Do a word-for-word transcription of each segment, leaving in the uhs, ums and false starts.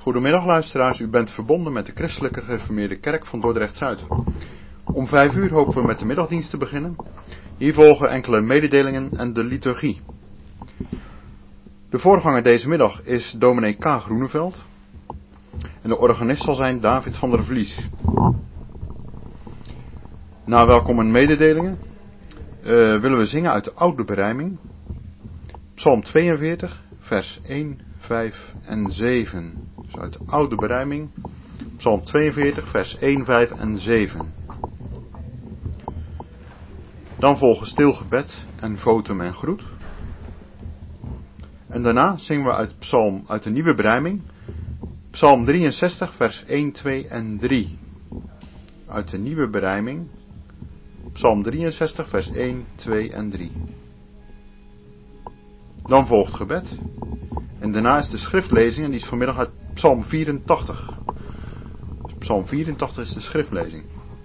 Goedemiddag luisteraars, u bent verbonden met de Christelijke Gereformeerde Kerk van Dordrecht-Zuid. Om vijf uur hopen we met de middagdienst te beginnen. Hier volgen enkele mededelingen en de liturgie. De voorganger deze middag is dominee K. Groeneveld. En de organist zal zijn David van der Vlies. Na welkom en mededelingen uh, willen we zingen uit de Oude Berijming. Psalm tweeënveertig, vers één, vijf en zeven. Dus uit de Oude Berijming, Psalm tweeënveertig, vers één, vijf en zeven. Dan volgen stil gebed en votum en groet. En daarna zingen we uit Psalm uit de Nieuwe Berijming, Psalm drieënzestig, vers één, twee en drie. Uit de Nieuwe Berijming, Psalm drieënzestig, vers één, twee en drie. Dan volgt gebed. En daarna is de schriftlezing en die is vanmiddag uit Psalm vierentachtig. Dus Psalm vierentachtig is de schriftlezing.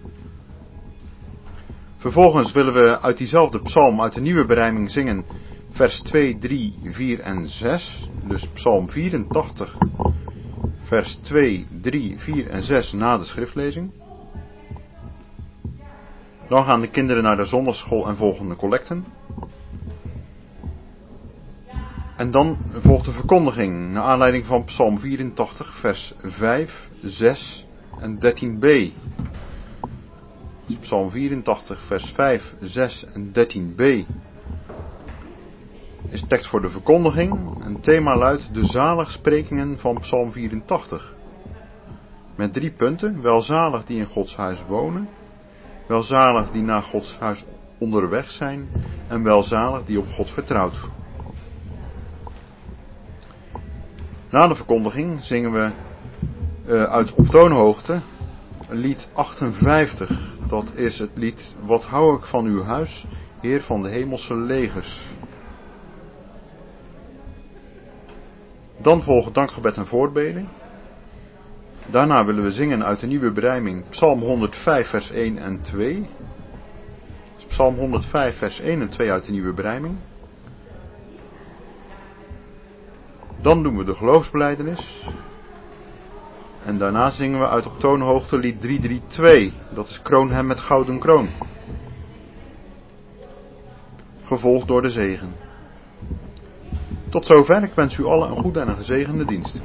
Vervolgens willen we uit diezelfde psalm uit de Nieuwe Berijming zingen vers twee, drie, vier en zes. Dus Psalm vierentachtig, vers twee, drie, vier en zes na de schriftlezing. Dan gaan de kinderen naar de zondagsschool en volgen de collecten. En dan volgt de verkondiging naar aanleiding van Psalm vierentachtig, vers vijf, zes en dertien b. Dus Psalm vierentachtig, vers vijf, zes en dertien b is tekst voor de verkondiging. En het thema luidt de zaligsprekingen van Psalm vierentachtig. Met drie punten: welzalig die in Gods huis wonen, welzalig die naar Gods huis onderweg zijn en welzalig die op God vertrouwt. Na de verkondiging zingen we uh, uit op toonhoogte lied achtenvijftig. Dat is het lied Wat hou ik van uw huis, Heer van de hemelse legers. Dan volgen dankgebed en voorbeden. Daarna willen we zingen uit de Nieuwe Berijming Psalm honderdvijf, vers één en twee. Dus Psalm honderdvijf, vers één en twee uit de Nieuwe Berijming. Dan doen we de geloofsbelijdenis. En daarna zingen we uit op toonhoogte lied driehonderdtweeëndertig. Dat is Kroon hem met gouden kroon. Gevolgd door de zegen. Tot zover, ik wens u allen een goede en een gezegende dienst.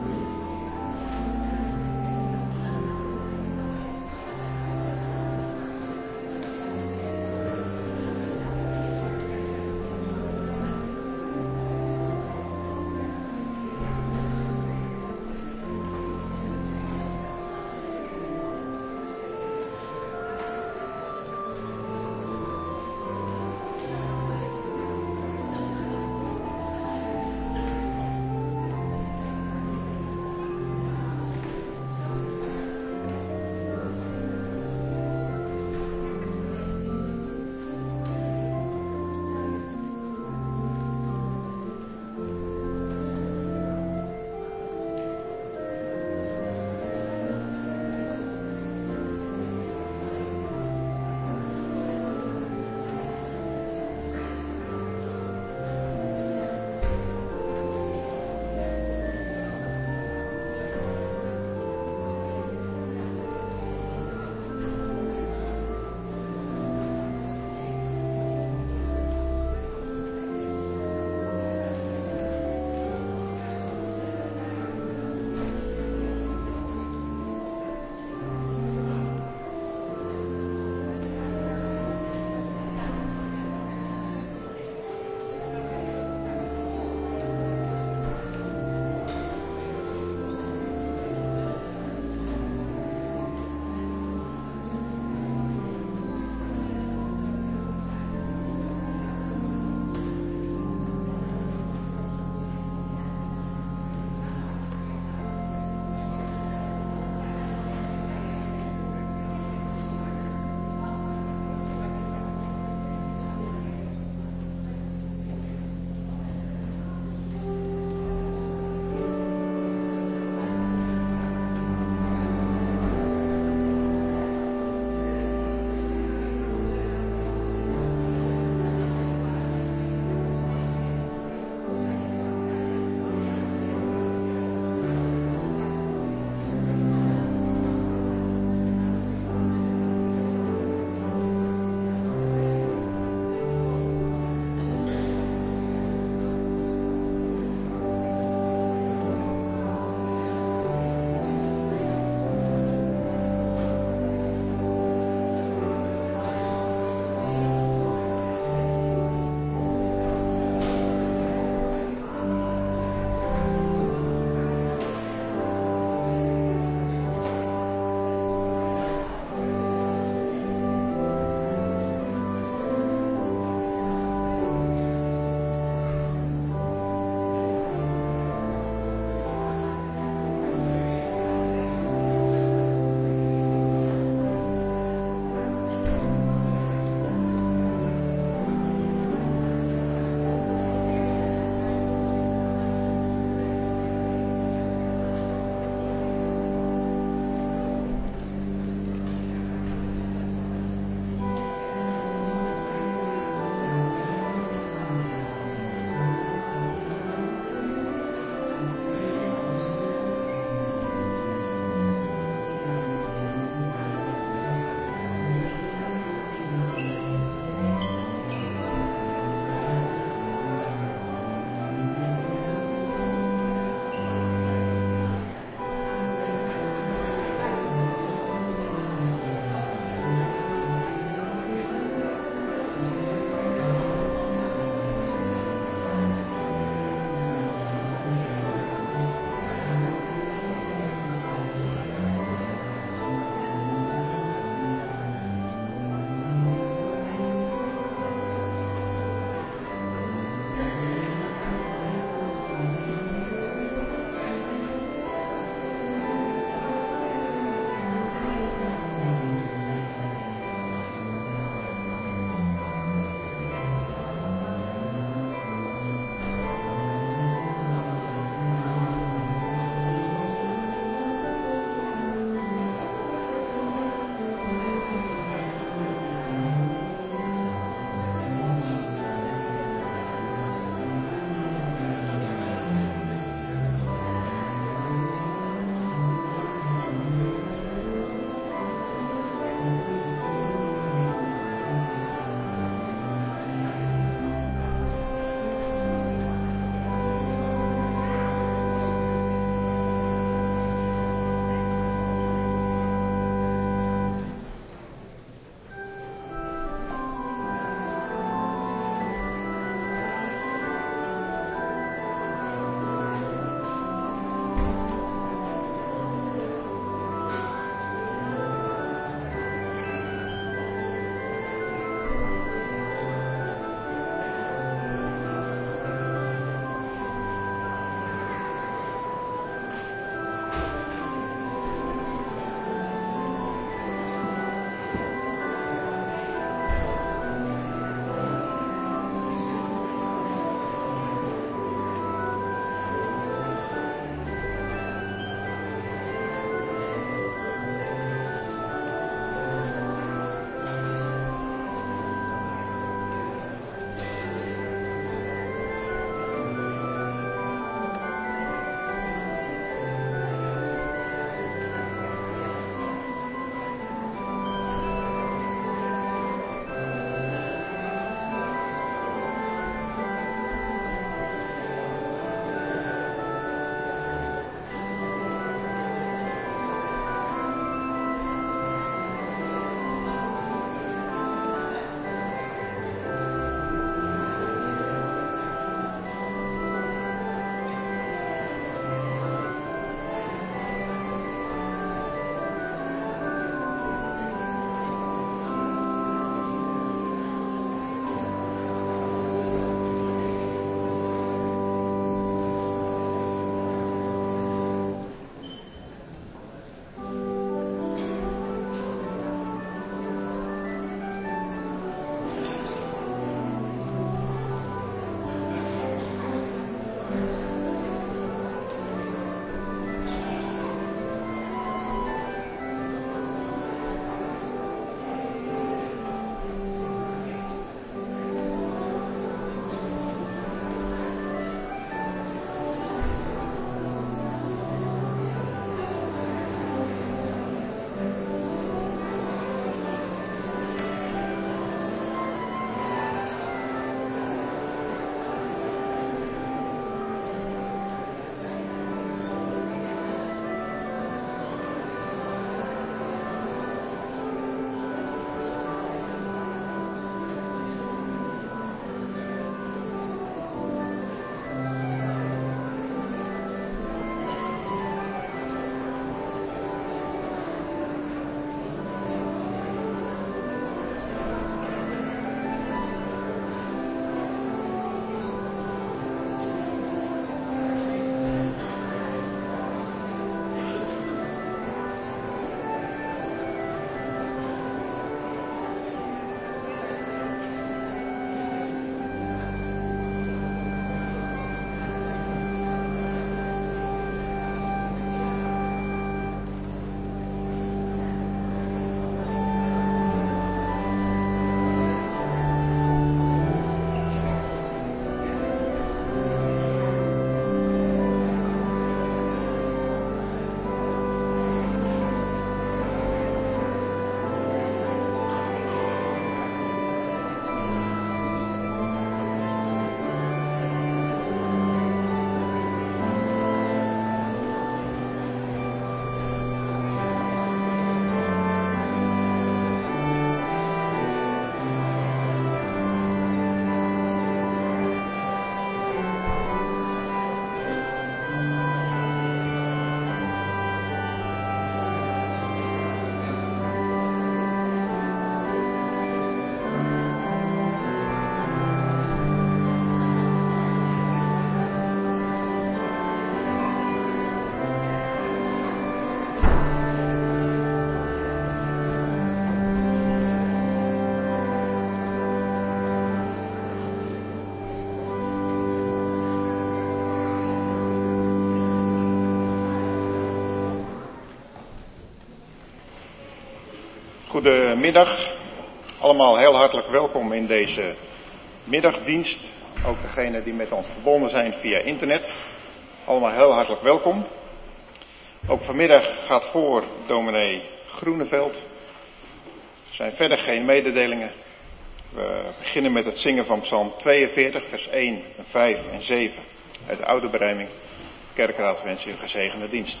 Goedemiddag, allemaal heel hartelijk welkom in deze middagdienst. Ook degenen die met ons verbonden zijn via internet. Allemaal heel hartelijk welkom. Ook vanmiddag gaat voor dominee Groeneveld. Er zijn verder geen mededelingen. We beginnen met het zingen van Psalm tweeënveertig, vers één, vijf en zeven uit de Oude Berijming. Kerkraad wens u een gezegende dienst.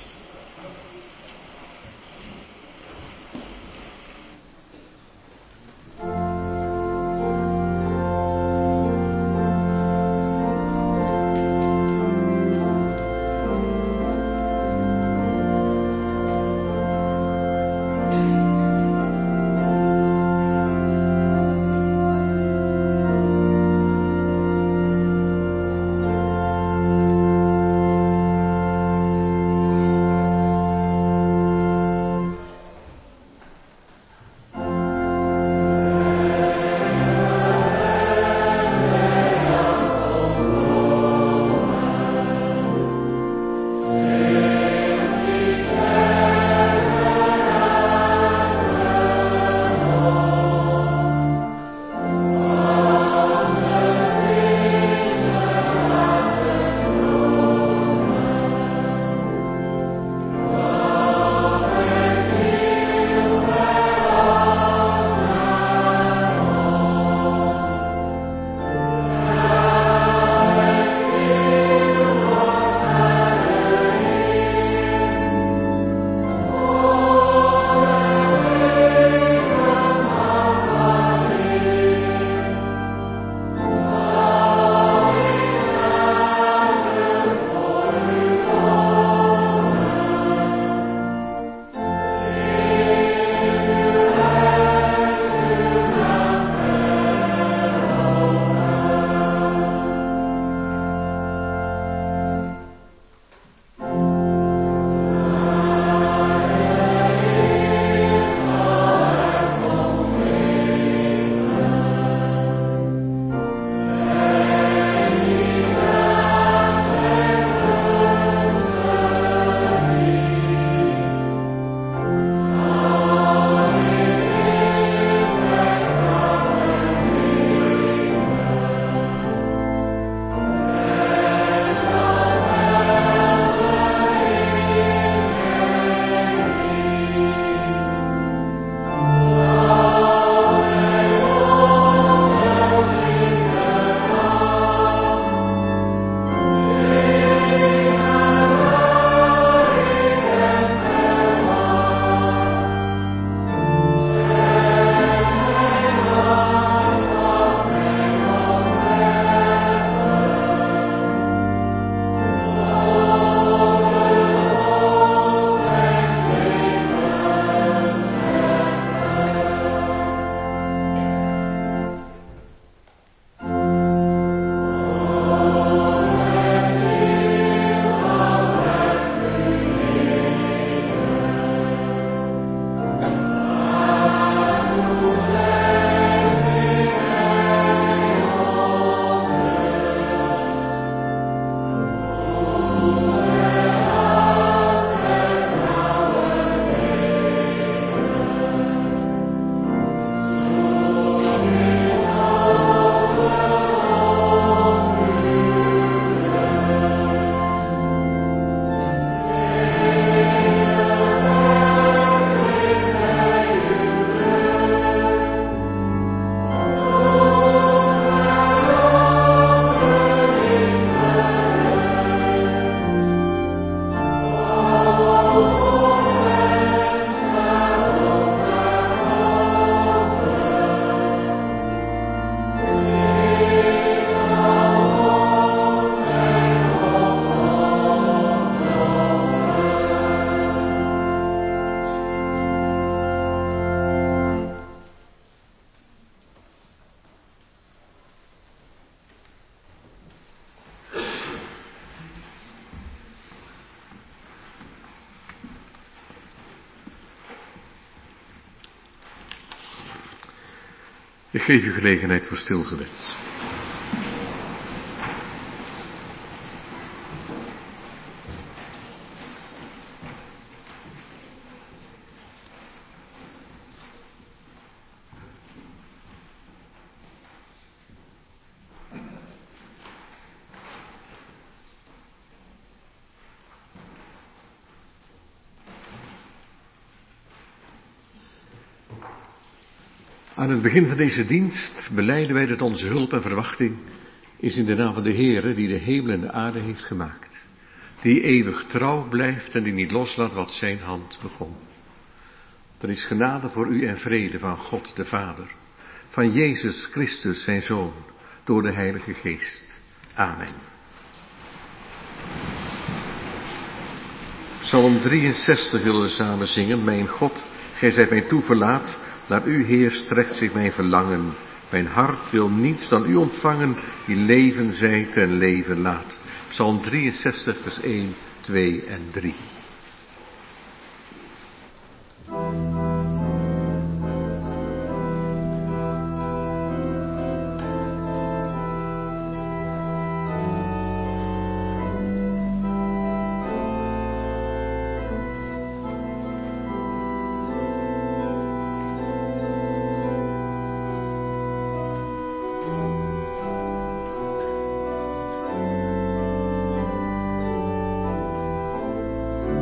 Ik geef u gelegenheid voor stilgebed. Aan het begin van deze dienst belijden wij dat onze hulp en verwachting is in de naam van de Heere die de hemel en de aarde heeft gemaakt. Die eeuwig trouw blijft en die niet loslaat wat zijn hand begon. Er is genade voor u en vrede van God de Vader, van Jezus Christus zijn Zoon, door de Heilige Geest. Amen. Psalm drieënzestig willen we samen zingen. Mijn God, gij zijt mij toeverlaat, naar u Heer strekt zich mijn verlangen. Mijn hart wil niets dan u ontvangen, die leven zijt en leven laat. Psalm drieënzestig vers één, twee en drie. Thank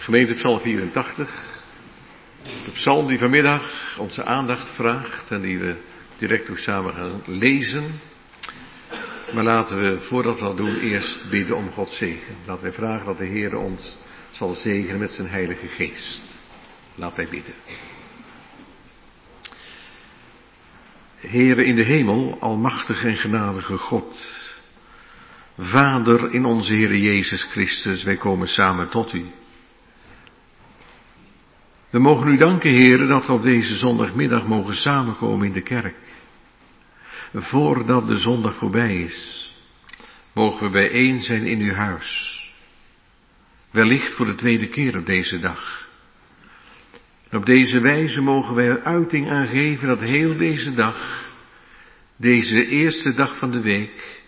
Gemeente Psalm vierentachtig. De psalm die vanmiddag onze aandacht vraagt en die we direct ook samen gaan lezen. Maar laten we, voordat we dat doen, eerst bidden om Gods zegen. Laten wij vragen dat de Heer ons zal zegenen met zijn Heilige Geest. Laten wij bidden. Heere in de hemel, almachtige en genadige God, Vader in onze Heere Jezus Christus, wij komen samen tot u. We mogen u danken, Heere, dat we op deze zondagmiddag mogen samenkomen in de kerk. Voordat de zondag voorbij is, mogen we bijeen zijn in uw huis. Wellicht voor de tweede keer op deze dag. En op deze wijze mogen wij er uiting aan geven dat heel deze dag, deze eerste dag van de week,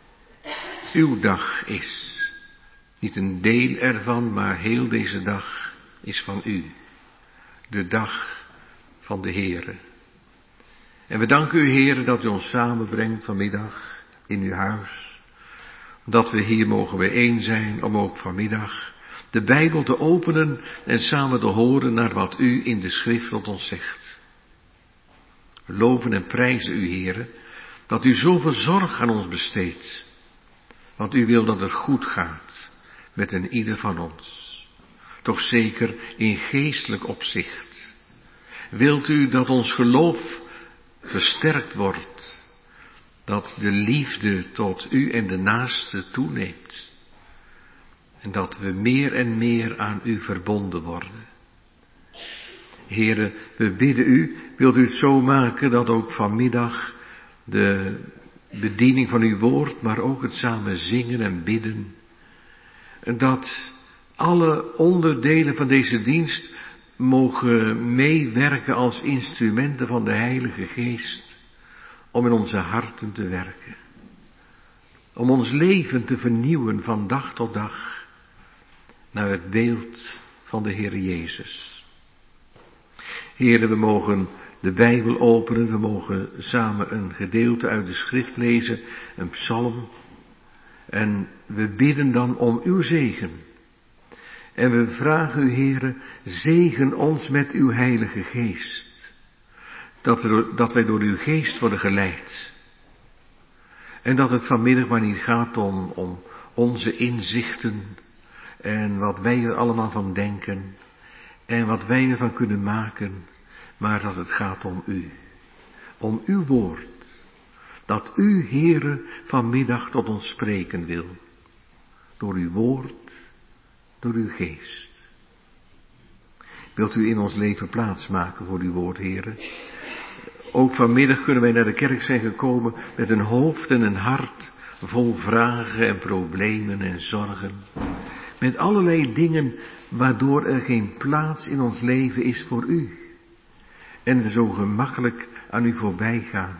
uw dag is. Niet een deel ervan, maar heel deze dag is van u. De dag van de Heere. En we danken u, Heere, dat u ons samenbrengt vanmiddag in uw huis. Dat we hier mogen bijeen zijn om ook vanmiddag de Bijbel te openen en samen te horen naar wat u in de schrift tot ons zegt. We loven en prijzen u, Heere, dat u zoveel zorg aan ons besteedt. Want u wil dat het goed gaat met een ieder van ons. Toch zeker in geestelijk opzicht. Wilt u dat ons geloof versterkt wordt. Dat de liefde tot u en de naaste toeneemt. En dat we meer en meer aan u verbonden worden. Heere, we bidden u, wilt u het zo maken dat ook vanmiddag de bediening van uw woord, maar ook het samen zingen en bidden, dat alle onderdelen van deze dienst mogen meewerken als instrumenten van de Heilige Geest, om in onze harten te werken. Om ons leven te vernieuwen van dag tot dag, naar het beeld van de Heer Jezus. Heere, we mogen de Bijbel openen, we mogen samen een gedeelte uit de schrift lezen, een psalm. En we bidden dan om uw zegen. En we vragen u, Heere, zegen ons met uw Heilige Geest. Dat, we, dat wij door uw Geest worden geleid. En dat het vanmiddag maar niet gaat om, om onze inzichten en wat wij er allemaal van denken en wat wij ervan kunnen maken, maar dat het gaat om u. Om uw woord. Dat u, Heere, vanmiddag tot ons spreken wil. Door uw woord, door uw geest. Wilt u in ons leven plaats maken voor uw woord, Heere? Ook vanmiddag kunnen wij naar de kerk zijn gekomen met een hoofd en een hart vol vragen en problemen en zorgen. Met allerlei dingen waardoor er geen plaats in ons leven is voor u. En we zo gemakkelijk aan u voorbij gaan.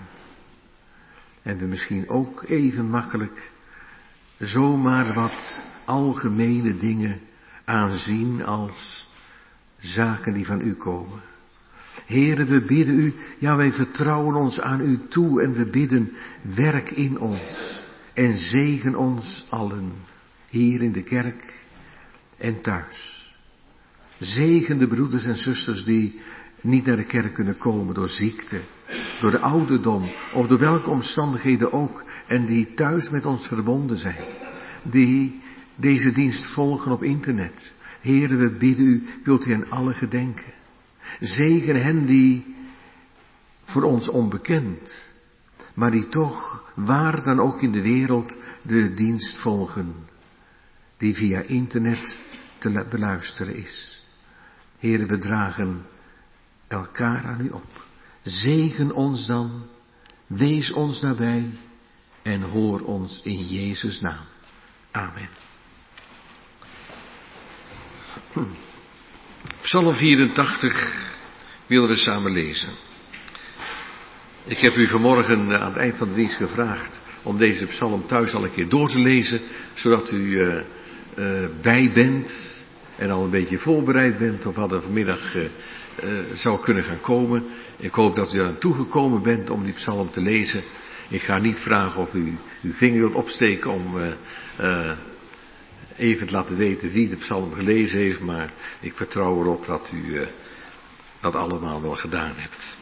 En we misschien ook even makkelijk zomaar wat algemene dingen aanzien als zaken die van u komen. Heere, we bidden u, ja wij vertrouwen ons aan u toe en we bidden, werk in ons en zegen ons allen, hier in de kerk en thuis. Zegen de broeders en zusters die niet naar de kerk kunnen komen door ziekte, door de ouderdom of door welke omstandigheden ook en die thuis met ons verbonden zijn, die deze dienst volgen op internet. Heere, we bidden u, wilt u aan alle gedenken. Zegen hen die voor ons onbekend, maar die toch waar dan ook in de wereld de dienst volgen, die via internet te beluisteren is. Heere, we dragen elkaar aan u op. Zegen ons dan, wees ons nabij en hoor ons in Jezus' naam. Amen. Psalm vierentachtig willen we samen lezen. Ik heb u vanmorgen aan het eind van de dienst gevraagd om deze psalm thuis al een keer door te lezen, zodat u uh, uh, bij bent en al een beetje voorbereid bent op wat er vanmiddag uh, uh, zou kunnen gaan komen. Ik hoop dat u aan toegekomen bent om die psalm te lezen. Ik ga niet vragen of u uw vinger wilt opsteken om uh, uh, even laten weten wie de psalm gelezen heeft, maar ik vertrouw erop dat u uh, dat allemaal wel gedaan hebt.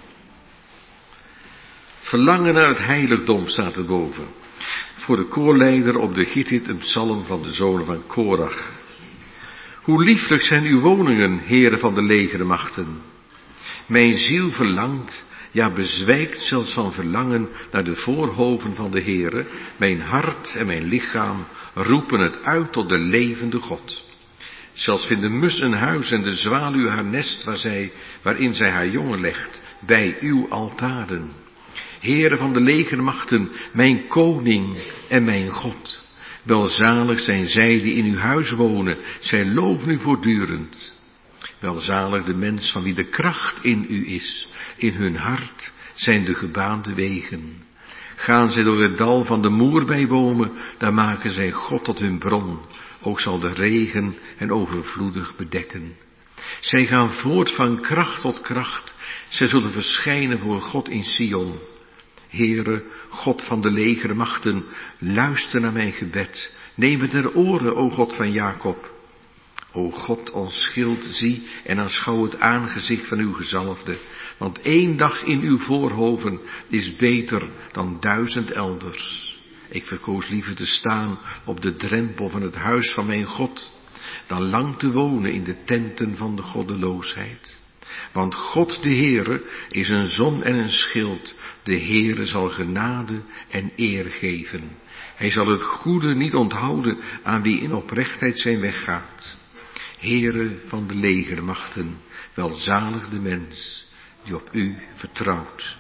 Verlangen naar het heiligdom staat erboven. Voor de koorleider op de Gittith een psalm van de zonen van Korach. Hoe lieflijk zijn uw woningen, heren van de legermachten. Mijn ziel verlangt, ja bezwijkt zelfs van verlangen naar de voorhoven van de Heere. Mijn hart en mijn lichaam roepen het uit tot de levende God. Zelfs vindt de mus een huis en de zwaluw haar nest waar zij, waarin zij haar jongen legt, bij uw altaren. Heere van de legermachten, mijn koning en mijn God. Welzalig zijn zij die in uw huis wonen, zij loven u voortdurend. Welzalig de mens van wie de kracht in u is, in hun hart zijn de gebaande wegen. Gaan zij door het dal van de moerbeibomen, daar maken zij God tot hun bron, ook zal de regen hen overvloedig bedekken. Zij gaan voort van kracht tot kracht, zij zullen verschijnen voor God in Sion. Heere, God van de legermachten, luister naar mijn gebed, neem het naar oren, o God van Jacob. O God, ons schild, zie en aanschouw het aangezicht van uw gezalfde, want één dag in uw voorhoven is beter dan duizend elders. Ik verkoos liever te staan op de drempel van het huis van mijn God, dan lang te wonen in de tenten van de goddeloosheid. Want God de Heere is een zon en een schild, de Heere zal genade en eer geven. Hij zal het goede niet onthouden aan wie in oprechtheid zijn weg gaat. Heere van de legermachten, welzalig de mens die op u vertrouwt.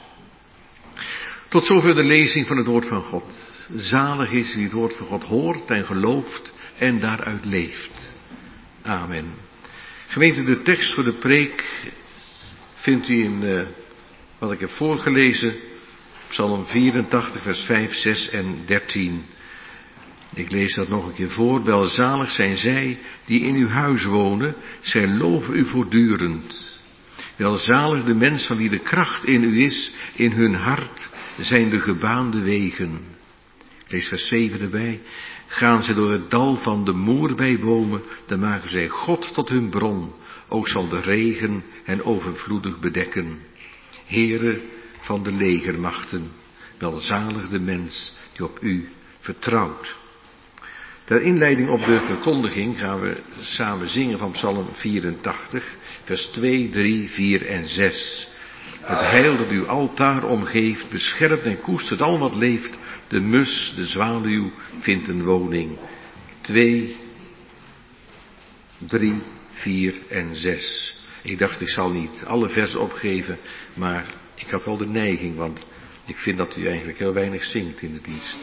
Tot zover de lezing van het woord van God. Zalig is wie het woord van God hoort en gelooft en daaruit leeft. Amen. Gemeente, de tekst voor de preek vindt u in uh, wat ik heb voorgelezen, Psalm vierentachtig, vers vijf, zes en dertien. Ik lees dat nog een keer voor. Welzalig zijn zij die in uw huis wonen, zij loven u voortdurend. Welzalig de mens van wie de kracht in u is, in hun hart zijn de gebaande wegen. Ik lees vers zeven erbij. Gaan zij door het dal van de moerbeibomen, dan maken zij God tot hun bron, ook zal de regen hen overvloedig bedekken. Heere van de legermachten, welzalig de mens die op u vertrouwt. Ter inleiding op de verkondiging gaan we samen zingen van Psalm vierentachtig, vers twee, drie, vier en zes. Het heil dat uw altaar omgeeft, beschermt en koestert al wat leeft. De mus, de zwaluw, vindt een woning. twee, drie, vier en zes. Ik dacht, ik zal niet alle versen opgeven, maar ik had wel de neiging, want ik vind dat u eigenlijk heel weinig zingt in de dienst.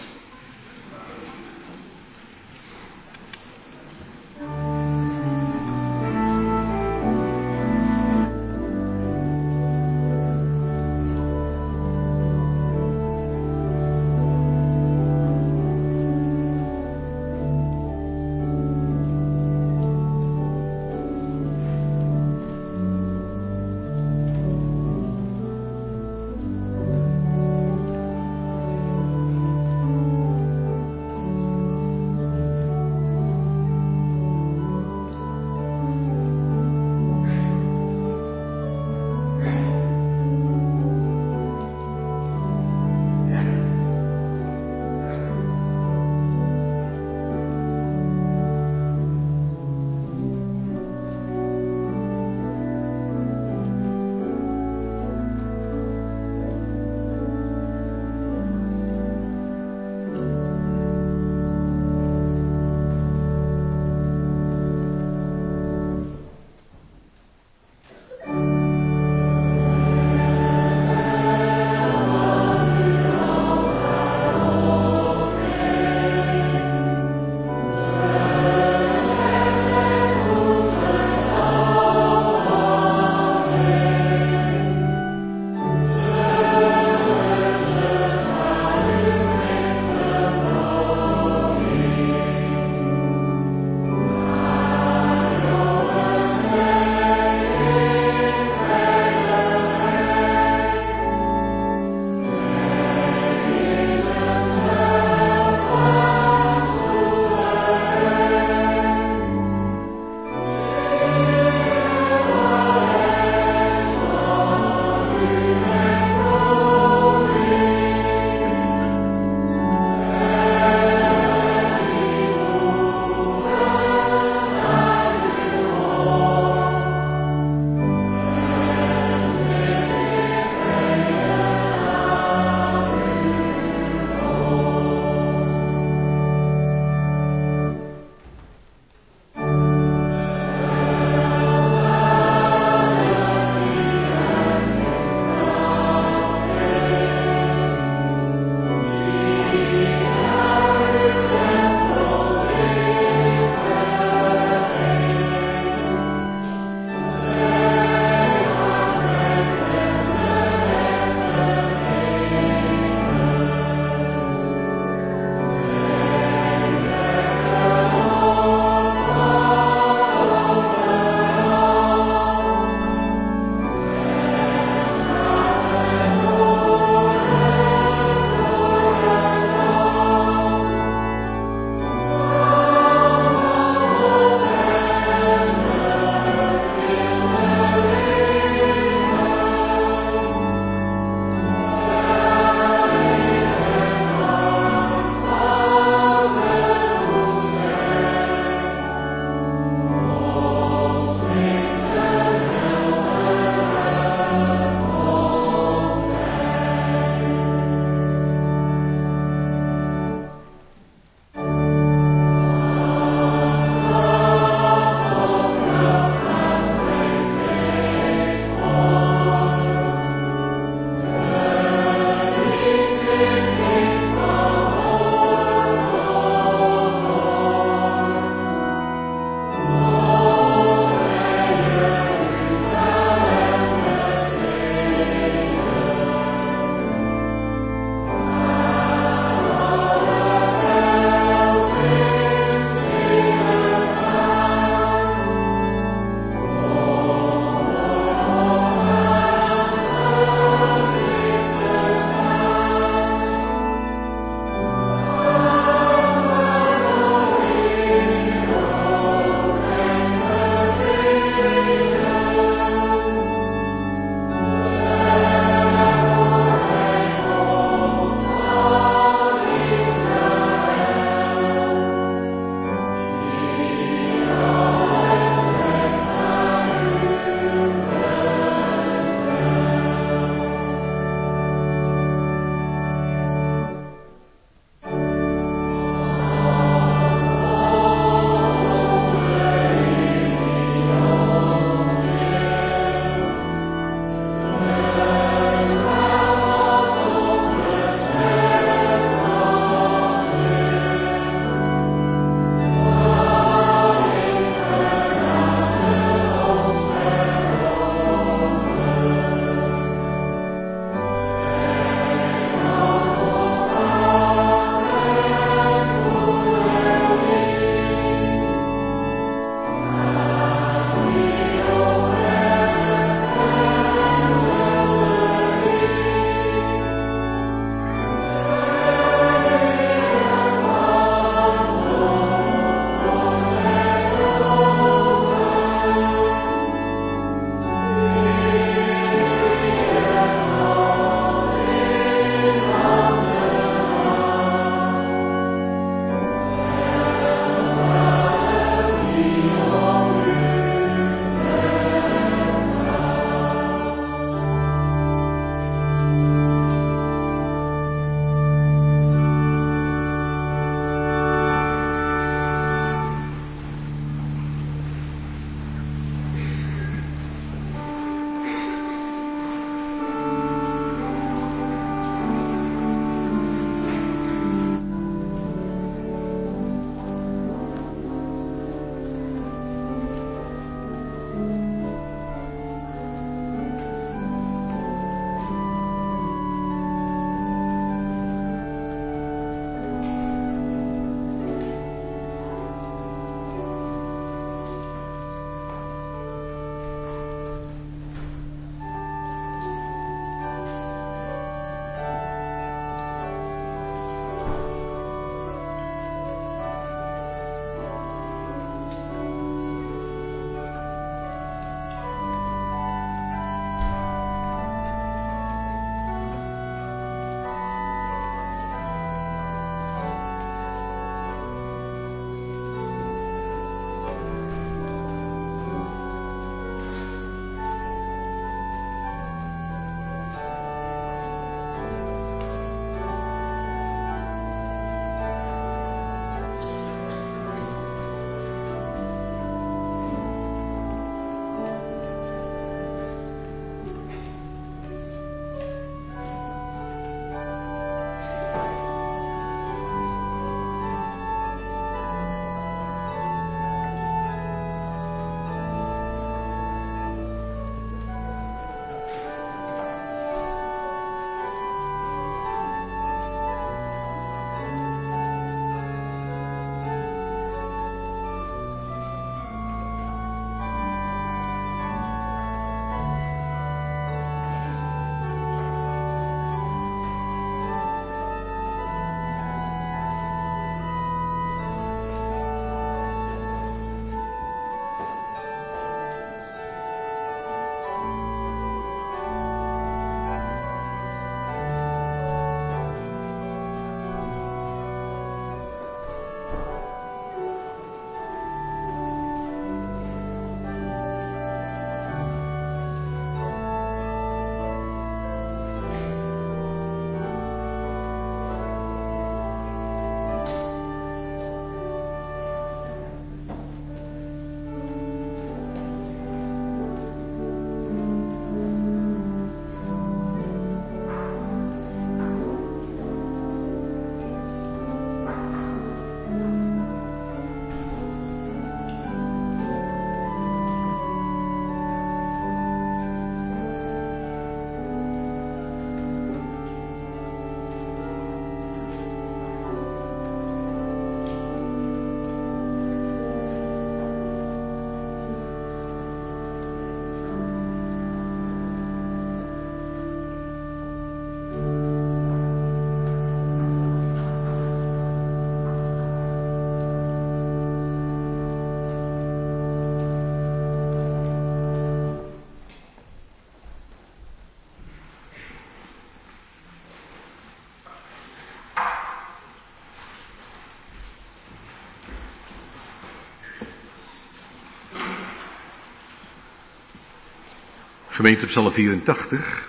Gemeente Psalm vierentachtig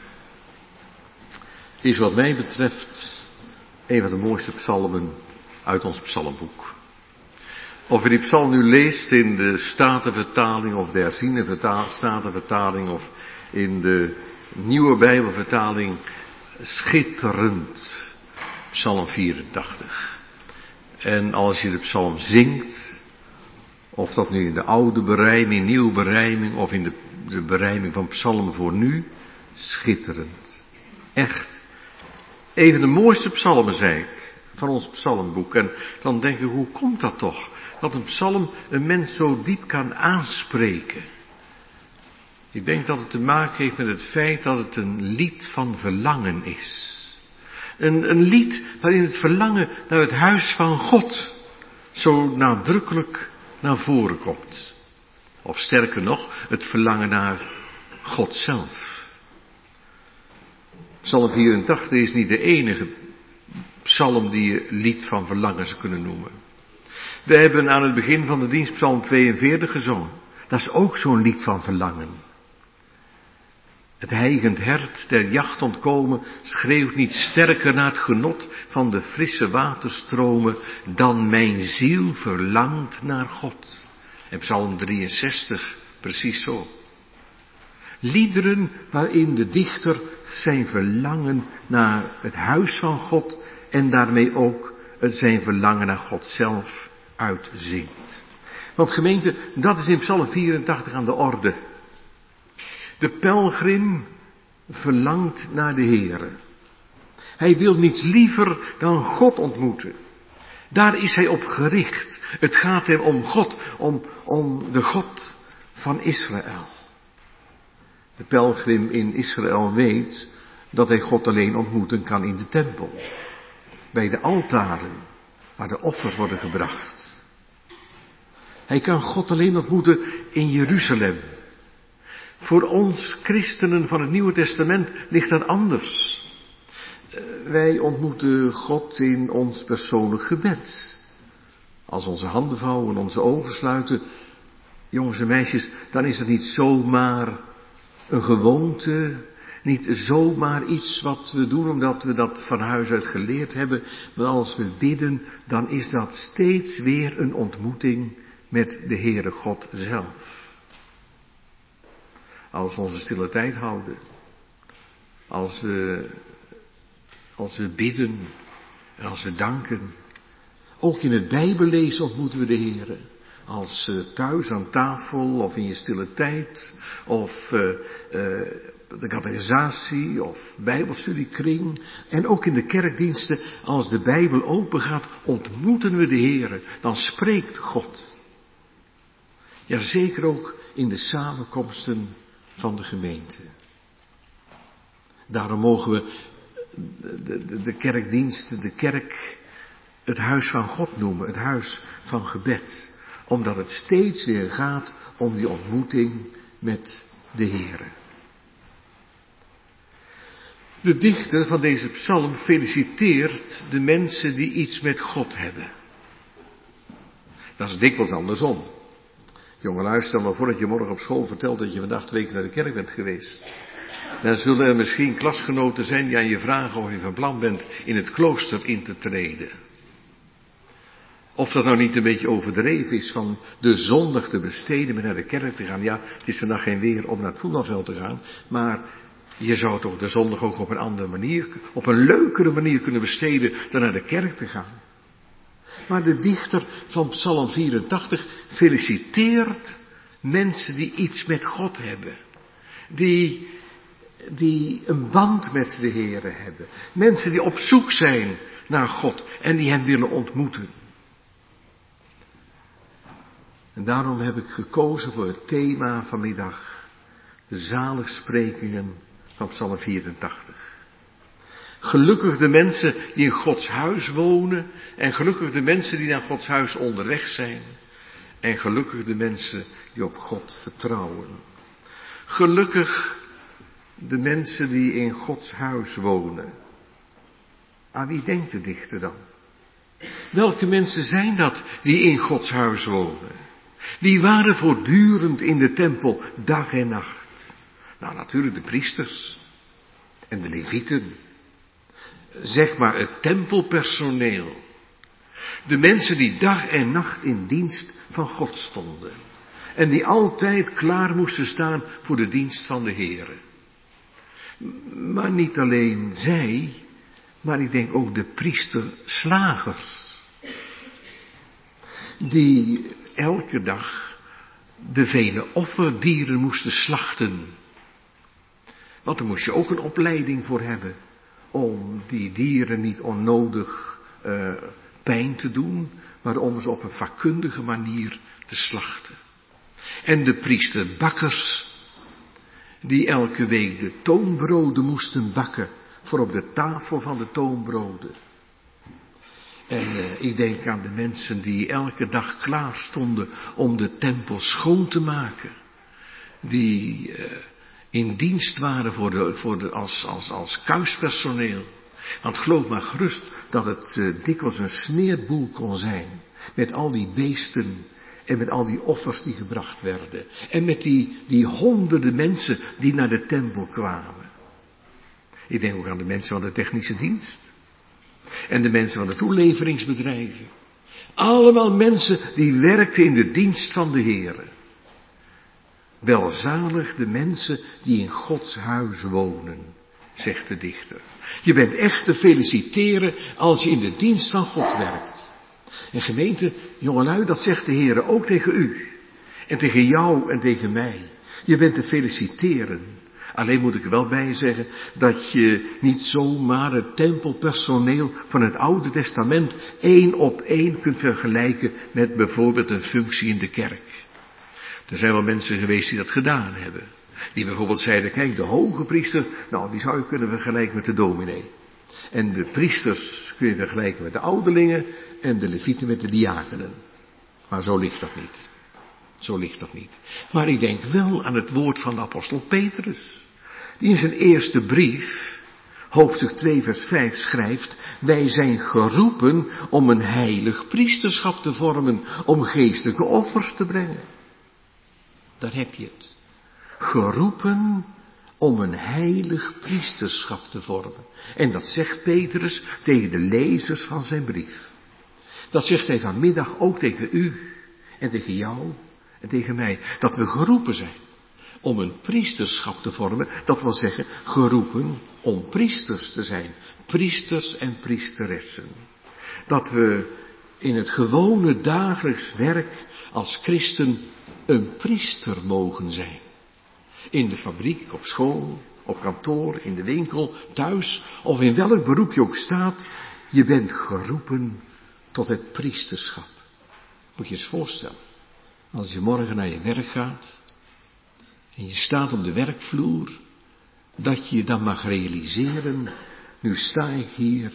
is wat mij betreft een van de mooiste psalmen uit ons psalmboek. Of je die psalm nu leest in de Statenvertaling of de herziene vertaal, Statenvertaling of in de nieuwe Bijbelvertaling, schitterend. Psalm vierentachtig. En als je de psalm zingt, of dat nu in de oude berijming, nieuwe berijming of in de, de berijming van psalmen voor nu, schitterend. Echt. Een van de mooiste psalmen, zei ik, van ons psalmboek. En dan denk ik, hoe komt dat toch? Dat een psalm een mens zo diep kan aanspreken. Ik denk dat het te maken heeft met het feit dat het een lied van verlangen is. Een, een lied waarin het verlangen naar het huis van God zo nadrukkelijk naar voren komt. Of sterker nog, het verlangen naar God zelf. Psalm vierentachtig is niet de enige psalm die je lied van verlangen zou kunnen noemen. We hebben aan het begin van de dienst Psalm tweeënveertig gezongen. Dat is ook zo'n lied van verlangen. Het hijgend hert der jacht ontkomen schreeuwt niet sterker naar het genot van de frisse waterstromen dan mijn ziel verlangt naar God. En Psalm drieënzestig, precies zo. Liederen waarin de dichter zijn verlangen naar het huis van God en daarmee ook zijn verlangen naar God zelf uitzingt. Want gemeente, dat is in Psalm vierentachtig aan de orde. De pelgrim verlangt naar de Heere. Hij wil niets liever dan God ontmoeten. Daar is hij op gericht. Het gaat hem om God, om, om de God van Israël. De pelgrim in Israël weet dat hij God alleen ontmoeten kan in de tempel. Bij de altaren waar de offers worden gebracht. Hij kan God alleen ontmoeten in Jeruzalem. Voor ons christenen van het Nieuwe Testament ligt dat anders. Wij ontmoeten God in ons persoonlijk gebed. Als onze handen vouwen en onze ogen sluiten, jongens en meisjes, dan is het niet zomaar een gewoonte, niet zomaar iets wat we doen omdat we dat van huis uit geleerd hebben, maar als we bidden, dan is dat steeds weer een ontmoeting met de Heere God zelf. Als we onze stille tijd houden, als we, als we bidden en als we danken. Ook in het Bijbellezen ontmoeten we de Heere. Als uh, thuis aan tafel of in je stille tijd of uh, uh, de catechisatie of bijbelstudiekring. En ook in de kerkdiensten, als de Bijbel open gaat, ontmoeten we de Heere. Dan spreekt God. Ja, zeker ook in de samenkomsten van de gemeente. Daarom mogen we de, de, de kerkdiensten, de kerk, het huis van God noemen, het huis van gebed. Omdat het steeds weer gaat om die ontmoeting met de Heere. De dichter van deze psalm feliciteert de mensen die iets met God hebben. Dat is dikwijls andersom. Jongelui, stel maar voor dat je morgen op school vertelt dat je vandaag twee keer naar de kerk bent geweest. Dan zullen er misschien klasgenoten zijn die aan je vragen of je van plan bent in het klooster in te treden. Of dat nou niet een beetje overdreven is van de zondag te besteden met naar de kerk te gaan. Ja, het is vandaag geen weer om naar het voetbalveld te gaan. Maar je zou toch de zondag ook op een andere manier, op een leukere manier kunnen besteden dan naar de kerk te gaan. Maar de dichter van Psalm vierentachtig feliciteert mensen die iets met God hebben. Die, die een band met de Heere hebben. Mensen die op zoek zijn naar God en die hem willen ontmoeten. En daarom heb ik gekozen voor het thema vanmiddag. De zaligsprekingen van Psalm vierentachtig. Gelukkig de mensen die in Gods huis wonen. En gelukkig de mensen die naar Gods huis onderweg zijn. En gelukkig de mensen die op God vertrouwen. Gelukkig de mensen die in Gods huis wonen. Aan wie denkt de dichter dan? Welke mensen zijn dat die in Gods huis wonen? Die waren voortdurend in de tempel, dag en nacht. Nou, natuurlijk de priesters en de levieten. Zeg maar het tempelpersoneel. De mensen die dag en nacht in dienst van God stonden. En die altijd klaar moesten staan voor de dienst van de Heere. Maar niet alleen zij, maar ik denk ook de priesterslagers. Die elke dag de vele offerdieren moesten slachten. Want daar moest je ook een opleiding voor hebben. Om die dieren niet onnodig uh, pijn te doen, maar om ze op een vakkundige manier te slachten. En de priesterbakkers, die elke week de toonbroden moesten bakken voor op de tafel van de toonbroden. En uh, ik denk aan de mensen die elke dag klaar stonden om de tempel schoon te maken. Die uh, in dienst waren voor de, voor de, als, als, als kuispersoneel. Want geloof maar gerust dat het uh, dikwijls een smeerboel kon zijn. Met al die beesten en met al die offers die gebracht werden. En met die, die honderden mensen die naar de tempel kwamen. Ik denk ook aan de mensen van de technische dienst. En de mensen van de toeleveringsbedrijven. Allemaal mensen die werkten in de dienst van de Heere. Welzalig de mensen die in Gods huis wonen, zegt de dichter. Je bent echt te feliciteren als je in de dienst van God werkt. En gemeente, jongelui, dat zegt de Heere ook tegen u. En tegen jou en tegen mij. Je bent te feliciteren. Alleen moet ik er wel bij zeggen dat je niet zomaar het tempelpersoneel van het Oude Testament één op één kunt vergelijken met bijvoorbeeld een functie in de kerk. Er zijn wel mensen geweest die dat gedaan hebben. Die bijvoorbeeld zeiden, kijk, de hoge priester, nou die zou je kunnen vergelijken met de dominee. En de priesters kun je vergelijken met de ouderlingen en de levieten met de diakenen. Maar zo ligt dat niet. Zo ligt dat niet. Maar ik denk wel aan het woord van de apostel Petrus. Die in zijn eerste brief, hoofdstuk twee vers vijf schrijft, wij zijn geroepen om een heilig priesterschap te vormen, om geestelijke offers te brengen. Daar heb je het. Geroepen om een heilig priesterschap te vormen. En dat zegt Petrus tegen de lezers van zijn brief. Dat zegt hij vanmiddag ook tegen u en tegen jou en tegen mij. Dat we geroepen zijn om een priesterschap te vormen. Dat wil zeggen geroepen om priesters te zijn. Priesters en priesteressen. Dat we in het gewone dagelijks werk als christen een priester mogen zijn. In de fabriek, op school, op kantoor, in de winkel, thuis of in welk beroep je ook staat. Je bent geroepen tot het priesterschap. Moet je eens voorstellen. Als je morgen naar je werk gaat en je staat op de werkvloer, dat je je dan mag realiseren, nu sta ik hier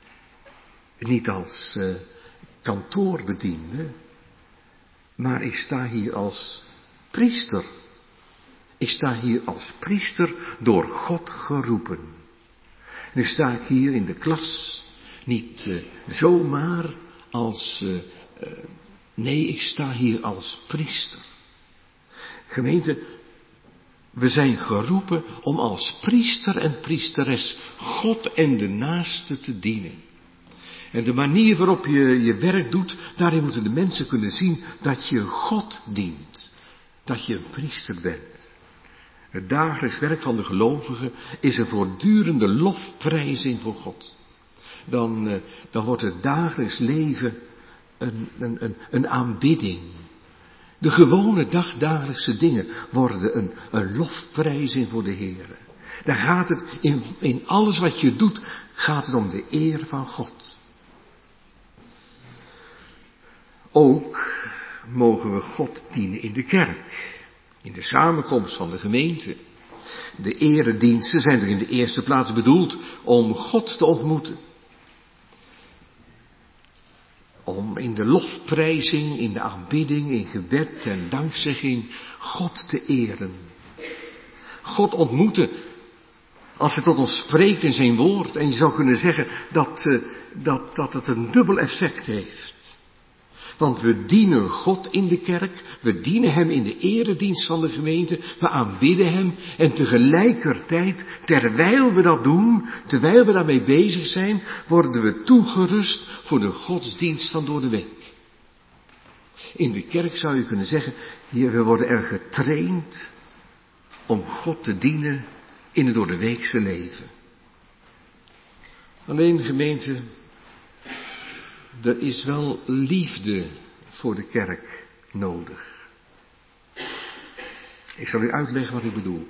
niet als uh, kantoorbediende, maar ik sta hier als priester. Ik sta hier als priester door God geroepen. Nu sta ik hier in de klas, niet uh, zomaar als, uh, uh, nee, ik sta hier als priester. Gemeente, we zijn geroepen om als priester en priesteres God en de naaste te dienen. En de manier waarop je je werk doet, daarin moeten de mensen kunnen zien dat je God dient. Dat je een priester bent. Het dagelijks werk van de gelovigen is een voortdurende lofprijzing voor God. Dan, dan wordt het dagelijks leven een, een, een, een aanbidding. De gewone dagdagelijkse dingen worden een, een lofprijzing voor de Heer. Daar gaat het, in, in alles wat je doet, gaat het om de eer van God. Ook mogen we God dienen in de kerk. In de samenkomst van de gemeente. De erediensten zijn er in de eerste plaats bedoeld om God te ontmoeten. Om in de lofprijzing, in de aanbidding, in gebed en dankzegging God te eren. God ontmoeten als hij tot ons spreekt in zijn woord. En je zou kunnen zeggen dat, uh, dat, dat het een dubbel effect heeft. Want we dienen God in de kerk, we dienen Hem in de eredienst van de gemeente, we aanbidden Hem en tegelijkertijd, terwijl we dat doen, terwijl we daarmee bezig zijn, worden we toegerust voor de godsdienst van door de week. In de kerk zou je kunnen zeggen, hier, we worden er getraind om God te dienen in het door de weekse leven. Alleen gemeente, er is wel liefde voor de kerk nodig. Ik zal u uitleggen wat ik bedoel.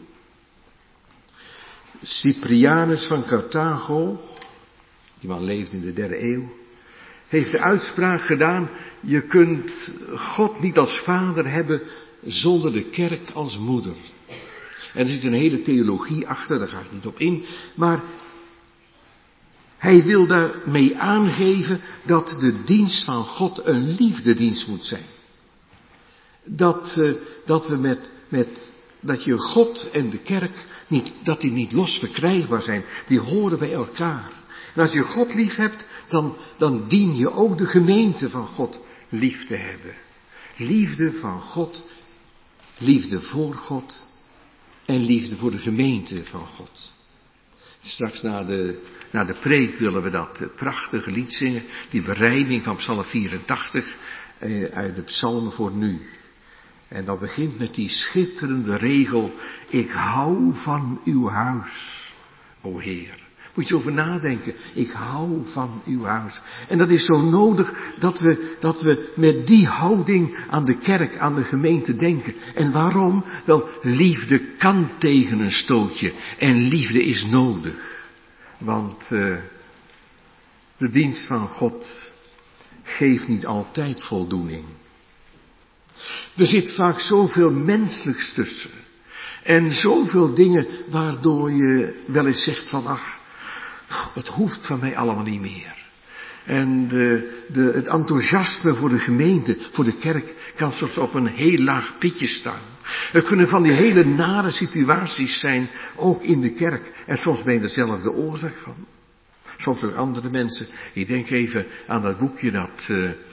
Cyprianus van Carthago, die man leefde in de derde eeuw, heeft de uitspraak gedaan, je kunt God niet als vader hebben zonder de kerk als moeder. En er zit een hele theologie achter, daar ga ik niet op in, maar hij wil daarmee aangeven dat de dienst van God een liefdedienst moet zijn. Dat, uh, dat we met, met, dat je God en de kerk niet, dat die niet los verkrijgbaar zijn. Die horen bij elkaar. En als je God lief hebt, dan, dan dien je ook de gemeente van God lief te hebben. Liefde van God, liefde voor God en liefde voor de gemeente van God. Straks na de, na de preek willen we dat prachtige lied zingen, die berijming van Psalm vierentachtig eh, uit de psalmen voor nu. En dat begint met die schitterende regel, ik hou van uw huis, o Heer. Moet je over nadenken, ik hou van uw huis. En dat is zo nodig dat we, dat we met die houding aan de kerk, aan de gemeente denken. En waarom? Wel, liefde kan tegen een stootje en liefde is nodig. Want uh, de dienst van God geeft niet altijd voldoening. Er zit vaak zoveel menselijks tussen. En zoveel dingen waardoor je wel eens zegt van, ach, het hoeft van mij allemaal niet meer. En de, de, het enthousiasme voor de gemeente, voor de kerk, kan soms op een heel laag pitje staan. Er kunnen van die hele nare situaties zijn, ook in de kerk. En soms ben je er zelf de oorzaak van. Soms ook andere mensen. Ik denk even aan dat boekje dat uh, uh,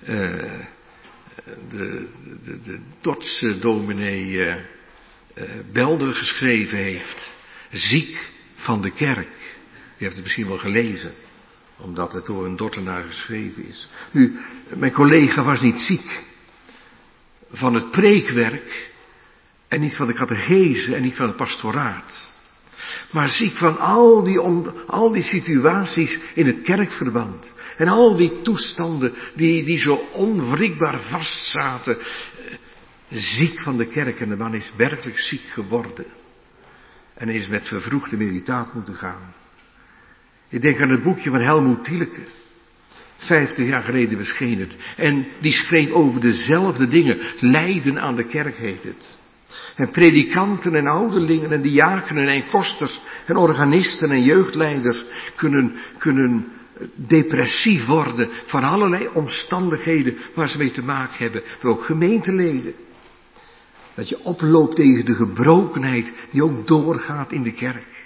de, de, de Dordtse dominee uh, uh, Belder geschreven heeft. Ziek van de kerk. U heeft het misschien wel gelezen, omdat het door een Dordtenaar geschreven is. Nu, mijn collega was niet ziek van het preekwerk en niet van de catechese en niet van het pastoraat. Maar ziek van al die, om, al die situaties in het kerkverband. En al die toestanden die, die zo onwrikbaar vastzaten. Ziek van de kerk en de man is werkelijk ziek geworden. En is met vervroegde meritaat moeten gaan. Ik denk aan het boekje van Helmoet Tieleke. Vijftig jaar geleden verscheen het. En die schreef over dezelfde dingen. Lijden aan de kerk heet het. En predikanten en ouderlingen en diakenen en kosters en organisten en jeugdleiders kunnen, kunnen depressief worden van allerlei omstandigheden waar ze mee te maken hebben. Maar ook gemeenteleden. Dat je oploopt tegen de gebrokenheid die ook doorgaat in de kerk.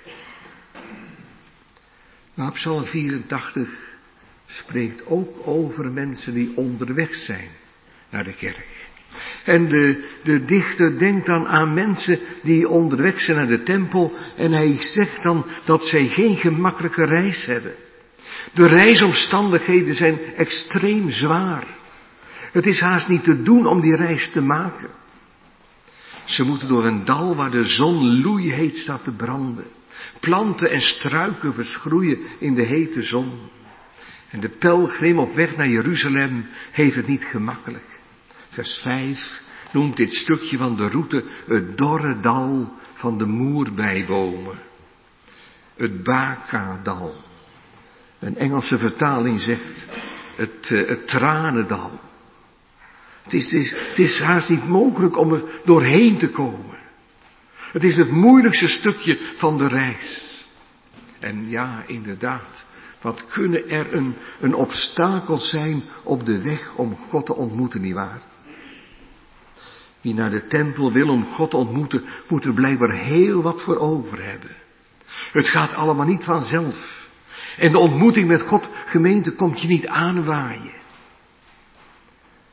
Maar Psalm vierentachtig spreekt ook over mensen die onderweg zijn naar de kerk. En de, de dichter denkt dan aan mensen die onderweg zijn naar de tempel en hij zegt dan dat zij geen gemakkelijke reis hebben. De reisomstandigheden zijn extreem zwaar. Het is haast niet te doen om die reis te maken. Ze moeten door een dal waar de zon loeiheet staat te branden. Planten en struiken verschroeien in de hete zon. En de pelgrim op weg naar Jeruzalem heeft het niet gemakkelijk. Vers vijf noemt dit stukje van de route het dorre dal van de moerbeibomen. Het Baka-dal. Een Engelse vertaling zegt het, uh, het tranendal. Het is, het, is, het is haast niet mogelijk om er doorheen te komen. Het is het moeilijkste stukje van de reis. En ja, inderdaad, wat kunnen er een, een obstakel zijn op de weg om God te ontmoeten, nietwaar? Wie naar de tempel wil om God te ontmoeten, moet er blijkbaar heel wat voor over hebben. Het gaat allemaal niet vanzelf. En de ontmoeting met God, gemeente, komt je niet aanwaaien.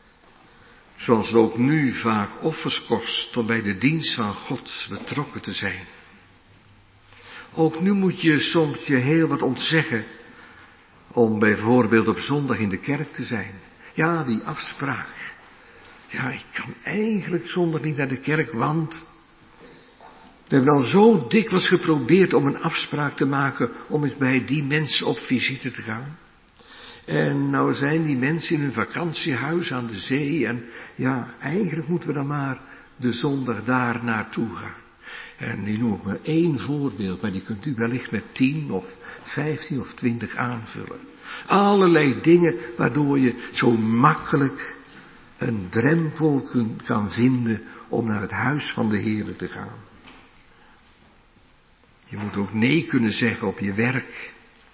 zoals het ook nu vaak offers kost om bij de dienst van God betrokken te zijn. Ook nu moet je soms je heel wat ontzeggen om bijvoorbeeld op zondag in de kerk te zijn. Ja, die afspraak. Ja, ik kan eigenlijk zondag niet naar de kerk, want we hebben al zo dikwijls geprobeerd om een afspraak te maken om eens bij die mensen op visite te gaan. En nou zijn die mensen in hun vakantiehuis aan de zee en ja, eigenlijk moeten we dan maar de zondag daar naartoe gaan. En die noem ik maar één voorbeeld, maar die kunt u wellicht met tien of vijftien of twintig aanvullen. Allerlei dingen waardoor je zo makkelijk een drempel kunt, kan vinden om naar het huis van de Heer te gaan. Je moet ook nee kunnen zeggen op je werk.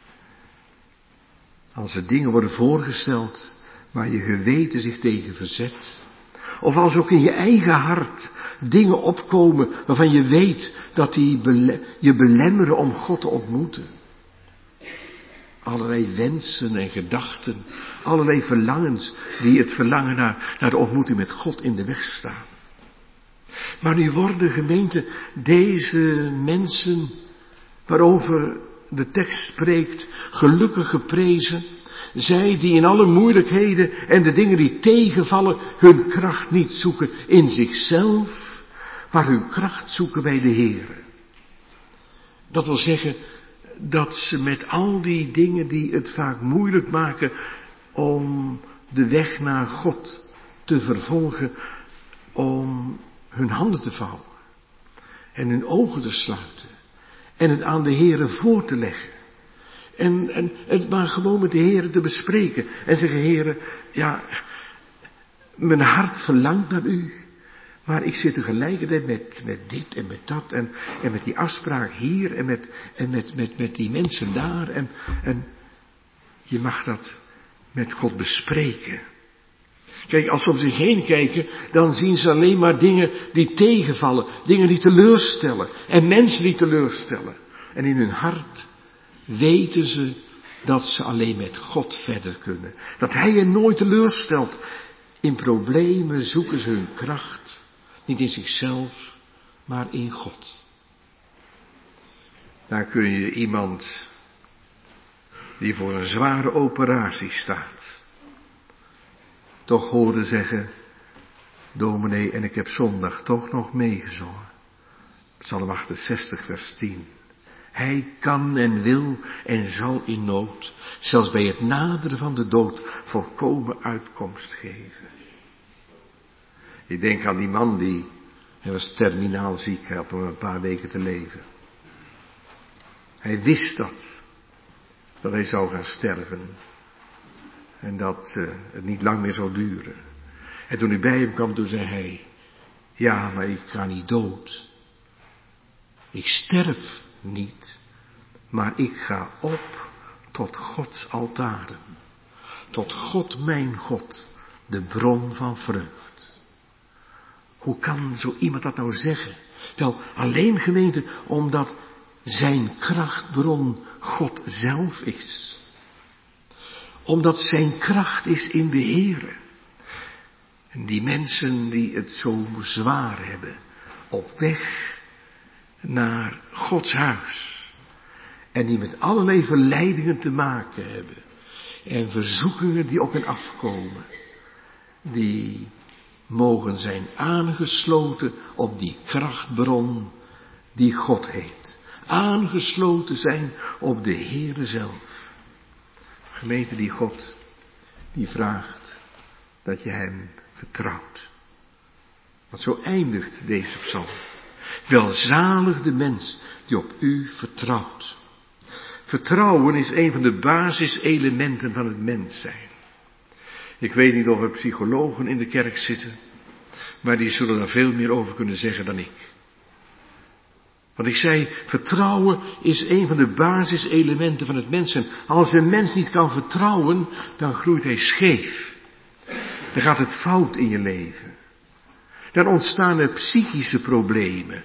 Als er dingen worden voorgesteld waar je geweten zich tegen verzet. Of als ook in je eigen hart dingen opkomen waarvan je weet dat die bele- je belemmeren om God te ontmoeten. Allerlei wensen en gedachten, allerlei verlangens die het verlangen naar, naar de ontmoeting met God in de weg staan. Maar nu worden gemeente deze mensen waarover de tekst spreekt, gelukkig geprezen, zij die in alle moeilijkheden en de dingen die tegenvallen hun kracht niet zoeken in zichzelf, maar hun kracht zoeken bij de Heer. Dat wil zeggen dat ze met al die dingen die het vaak moeilijk maken om de weg naar God te vervolgen, om hun handen te vouwen en hun ogen te sluiten en het aan de Heere voor te leggen. En, en het maar gewoon met de Heere te bespreken. En zeggen, Heere, ja, mijn hart verlangt naar u. Maar ik zit tegelijkertijd met, met dit en met dat. En, en met die afspraak hier. En met, en met, met, met die mensen daar. En, en je mag dat met God bespreken. Kijk, als ze om zich heen kijken, dan zien ze alleen maar dingen die tegenvallen. Dingen die teleurstellen. En mensen die teleurstellen. En in hun hart weten ze dat ze alleen met God verder kunnen. Dat Hij hen nooit teleurstelt. In problemen zoeken ze hun kracht. Niet in zichzelf, maar in God. Daar kun je iemand die voor een zware operatie staat toch horen zeggen, dominee, en ik heb zondag toch nog meegezongen. Psalm achtenzestig vers tien. Hij kan en wil en zal in nood, zelfs bij het naderen van de dood, volkomen uitkomst geven. Ik denk aan die man die, hij was terminaal ziek, hij had nog een paar weken te leven. Hij wist dat, dat hij zou gaan sterven. En dat uh, het niet lang meer zou duren. En toen hij bij hem kwam, toen zei hij, ja, maar ik ga niet dood. Ik sterf niet, maar ik ga op tot Gods altaren. Tot God mijn God, de bron van vreugd. Hoe kan zo iemand dat nou zeggen? Wel, alleen gemeente, omdat zijn krachtbron God zelf is. Omdat zijn kracht is in de Heere. En die mensen die het zo zwaar hebben, op weg naar Gods huis. En die met allerlei verleidingen te maken hebben. En verzoekingen die op hen afkomen. Die mogen zijn aangesloten op die krachtbron die God heet. Aangesloten zijn op de Heere zelf. Gemeente die God, die vraagt dat je hem vertrouwt. Want zo eindigt deze psalm. Welzalig de mens die op u vertrouwt. Vertrouwen is een van de basiselementen van het mens zijn. Ik weet niet of er psychologen in de kerk zitten, maar die zullen daar veel meer over kunnen zeggen dan ik. Want ik zei, vertrouwen is een van de basiselementen van het mens zijn. Als een mens niet kan vertrouwen, dan groeit hij scheef. Dan gaat het fout in je leven. Dan ontstaan er psychische problemen.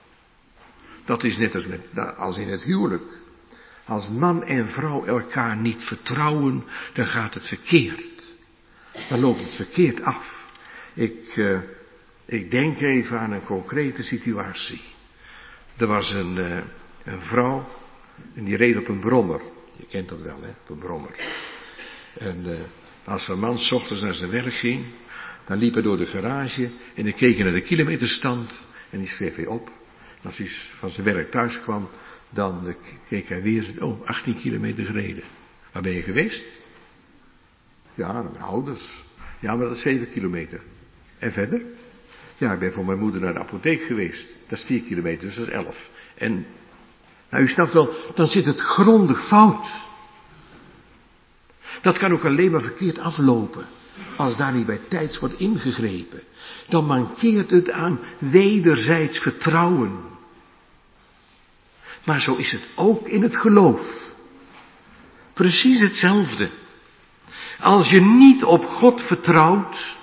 Dat is net als, met, als in het huwelijk. Als man en vrouw elkaar niet vertrouwen, dan gaat het verkeerd. Dan loopt het verkeerd af. Ik, uh, ik denk even aan een concrete situatie. Er was een, uh, een vrouw en die reed op een brommer. Je kent dat wel, hè, op een brommer. En uh, als een man 's ochtends naar zijn werk ging, dan liep hij door de garage en dan keek hij naar de kilometerstand en die schreef hij op. En als hij van zijn werk thuis kwam, dan uh, keek hij weer, oh, achttien kilometer gereden. Waar ben je geweest? Ja, naar mijn ouders. Ja, maar dat is zeven kilometer. En verder? Ja, ik ben voor mijn moeder naar de apotheek geweest. Dat is vier kilometer, dus dat is elf. En, nou u snapt wel, dan zit het grondig fout. Dat kan ook alleen maar verkeerd aflopen. Als daar niet bij tijds wordt ingegrepen. Dan mankeert het aan wederzijds vertrouwen. Maar zo is het ook in het geloof. Precies hetzelfde. Als je niet op God vertrouwt,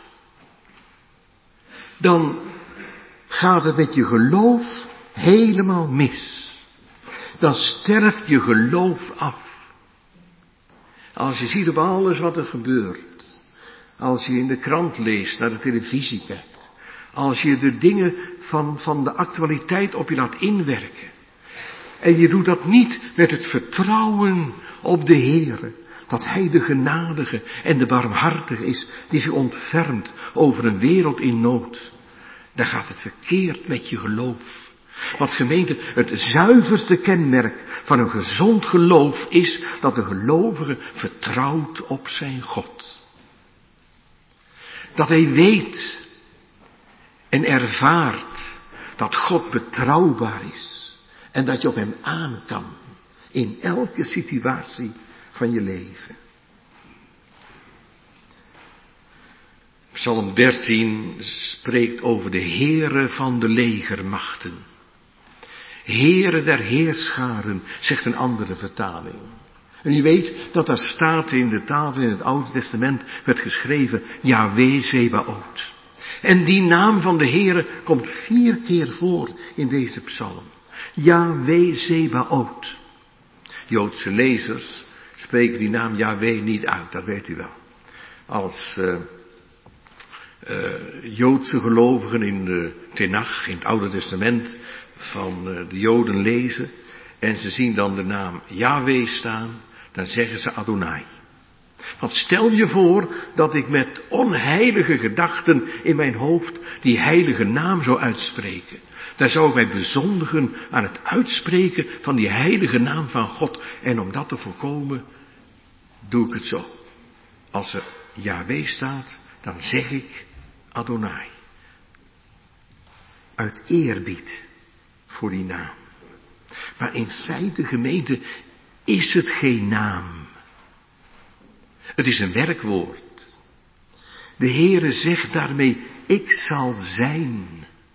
dan gaat het met je geloof helemaal mis. Dan sterft je geloof af. Als je ziet op alles wat er gebeurt, als je in de krant leest, naar de televisie kijkt, als je de dingen van, van de actualiteit op je laat inwerken, en je doet dat niet met het vertrouwen op de Heere, dat Hij de genadige en de barmhartige is, die zich ontfermt over een wereld in nood, dan gaat het verkeerd met je geloof. Want gemeente, het zuiverste kenmerk van een gezond geloof is dat de gelovige vertrouwt op zijn God. Dat hij weet en ervaart dat God betrouwbaar is en dat je op hem aan kan in elke situatie van je leven. Psalm dertien spreekt over de Heere van de legermachten. Heere der heerscharen, zegt een andere vertaling. En u weet dat daar staat in de tafel in het Oude Testament werd geschreven Yahweh Zebaot. En die naam van de Heere komt vier keer voor in deze psalm. Yahweh Zebaot. Joodse lezers spreken die naam Yahweh niet uit, dat weet u wel. Als uh, uh, Joodse gelovigen in de Tenach, in het Oude Testament, van uh, de Joden lezen en ze zien dan de naam Yahweh staan, dan zeggen ze Adonai. Want stel je voor dat ik met onheilige gedachten in mijn hoofd die heilige naam zou uitspreken. Dan zou ik mij bezondigen aan het uitspreken van die heilige naam van God. En om dat te voorkomen, doe ik het zo. Als er Yahweh staat, dan zeg ik Adonai. Uit eerbied voor die naam. Maar in feite, gemeente, is het geen naam. Het is een werkwoord. De Heere zegt daarmee, ik zal zijn.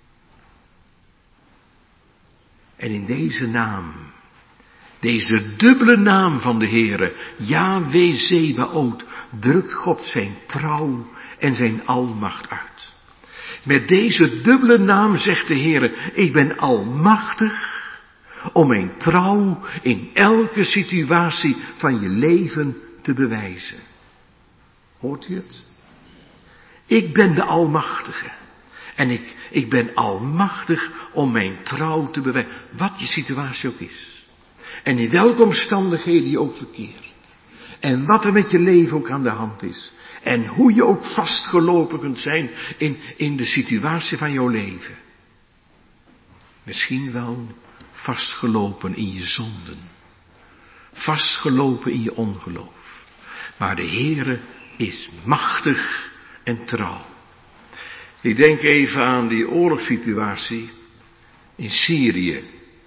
En in deze naam, deze dubbele naam van de Heere, Yahweh Zebaot, drukt God zijn trouw en zijn almacht uit. Met deze dubbele naam zegt de Heere, ik ben almachtig om mijn trouw in elke situatie van je leven te bewijzen. Hoort u het? Ik ben de Almachtige. En ik, ik ben almachtig om mijn trouw te bewijzen. Wat je situatie ook is. En in welke omstandigheden je ook verkeert. En wat er met je leven ook aan de hand is. En hoe je ook vastgelopen kunt zijn in, in de situatie van jouw leven. Misschien wel vastgelopen in je zonden. Vastgelopen in je ongeloof. Maar de Heere is machtig en trouw. Ik denk even aan die oorlogssituatie in Syrië.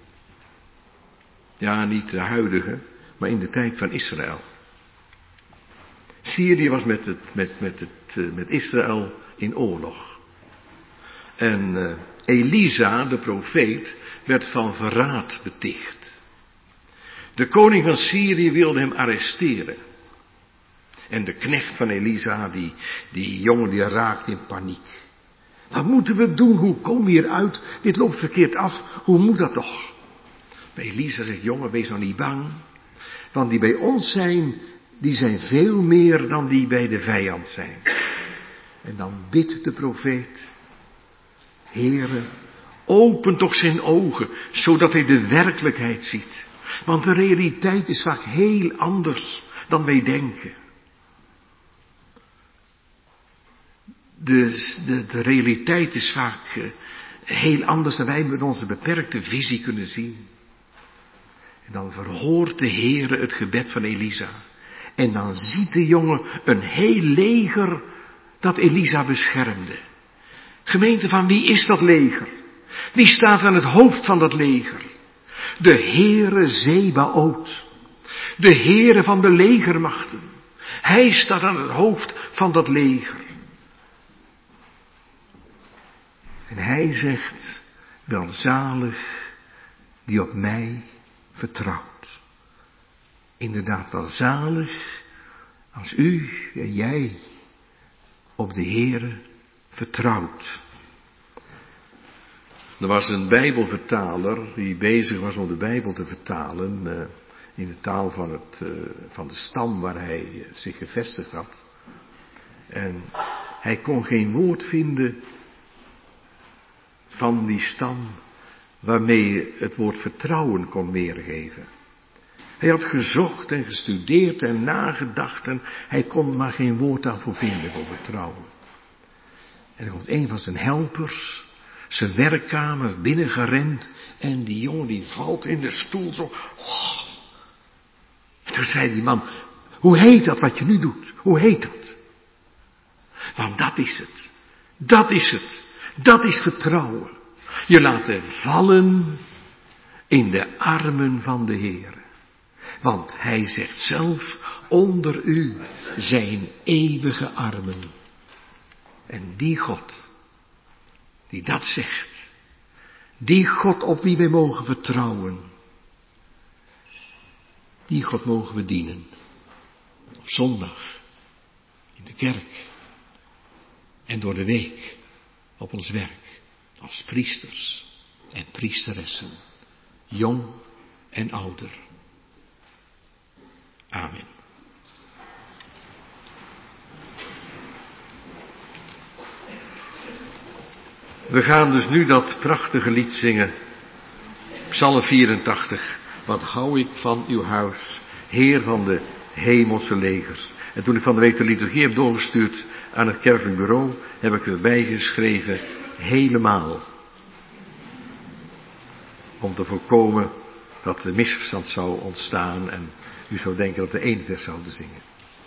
Ja, niet de huidige, maar in de tijd van Israël. Syrië was met, het, met, met, het, met Israël in oorlog. En uh, Elisa, de profeet, werd van verraad beticht. De koning van Syrië wilde hem arresteren. En de knecht van Elisa, die, die jongen, die raakt in paniek. Wat moeten we doen? Hoe komen we hieruit? Dit loopt verkeerd af. Hoe moet dat toch? Maar Elisa zegt, jongen, wees nou niet bang. Want die bij ons zijn, die zijn veel meer dan die bij de vijand zijn. En dan bidt de profeet: Heere, open toch zijn ogen, zodat hij de werkelijkheid ziet. Want de realiteit is vaak heel anders dan wij denken. De, de, de realiteit is vaak uh, heel anders dan wij met onze beperkte visie kunnen zien. En dan verhoort de Heere het gebed van Elisa. En dan ziet de jongen een heel leger dat Elisa beschermde. Gemeente, van wie is dat leger? Wie staat aan het hoofd van dat leger? De Heere Zebaoth. De Heere van de legermachten. Hij staat aan het hoofd van dat leger. En hij zegt: welzalig die op mij vertrouwt. Inderdaad, welzalig als u en jij op de Heere vertrouwt. Er was een Bijbelvertaler die bezig was om de Bijbel te vertalen uh, in de taal van, het, uh, van de stam waar hij uh, zich gevestigd had. En hij kon geen woord vinden van die stam waarmee het woord vertrouwen kon weergeven. Hij had gezocht en gestudeerd en nagedacht en hij kon maar geen woord daarvoor vinden voor vertrouwen. En er komt een van zijn helpers, zijn werkkamer binnengerend en die jongen die valt in de stoel zo. Oh. En toen zei die man: hoe heet dat wat je nu doet? Hoe heet dat? Want dat is het. Dat is het. Dat is vertrouwen. Je laten vallen in de armen van de Heer. Want hij zegt zelf: onder u zijn eeuwige armen. En die God, die dat zegt, die God op wie wij mogen vertrouwen, die God mogen we dienen. Op zondag, in de kerk en door de week op ons werk, als priesters en priesteressen, jong en ouder. Amen. We gaan dus nu dat prachtige lied zingen, Psalm vierentachtig. Wat hou ik van uw huis, Heer van de hemelse legers. En toen ik van de week de liturgie heb doorgestuurd aan het kerkelijk bureau, heb ik erbij geschreven: helemaal. Om te voorkomen dat er misverstand zou ontstaan en u zou denken dat de één vers zouden zingen.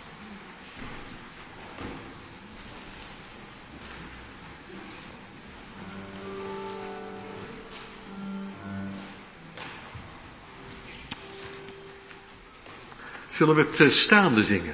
Zullen we het staande zingen?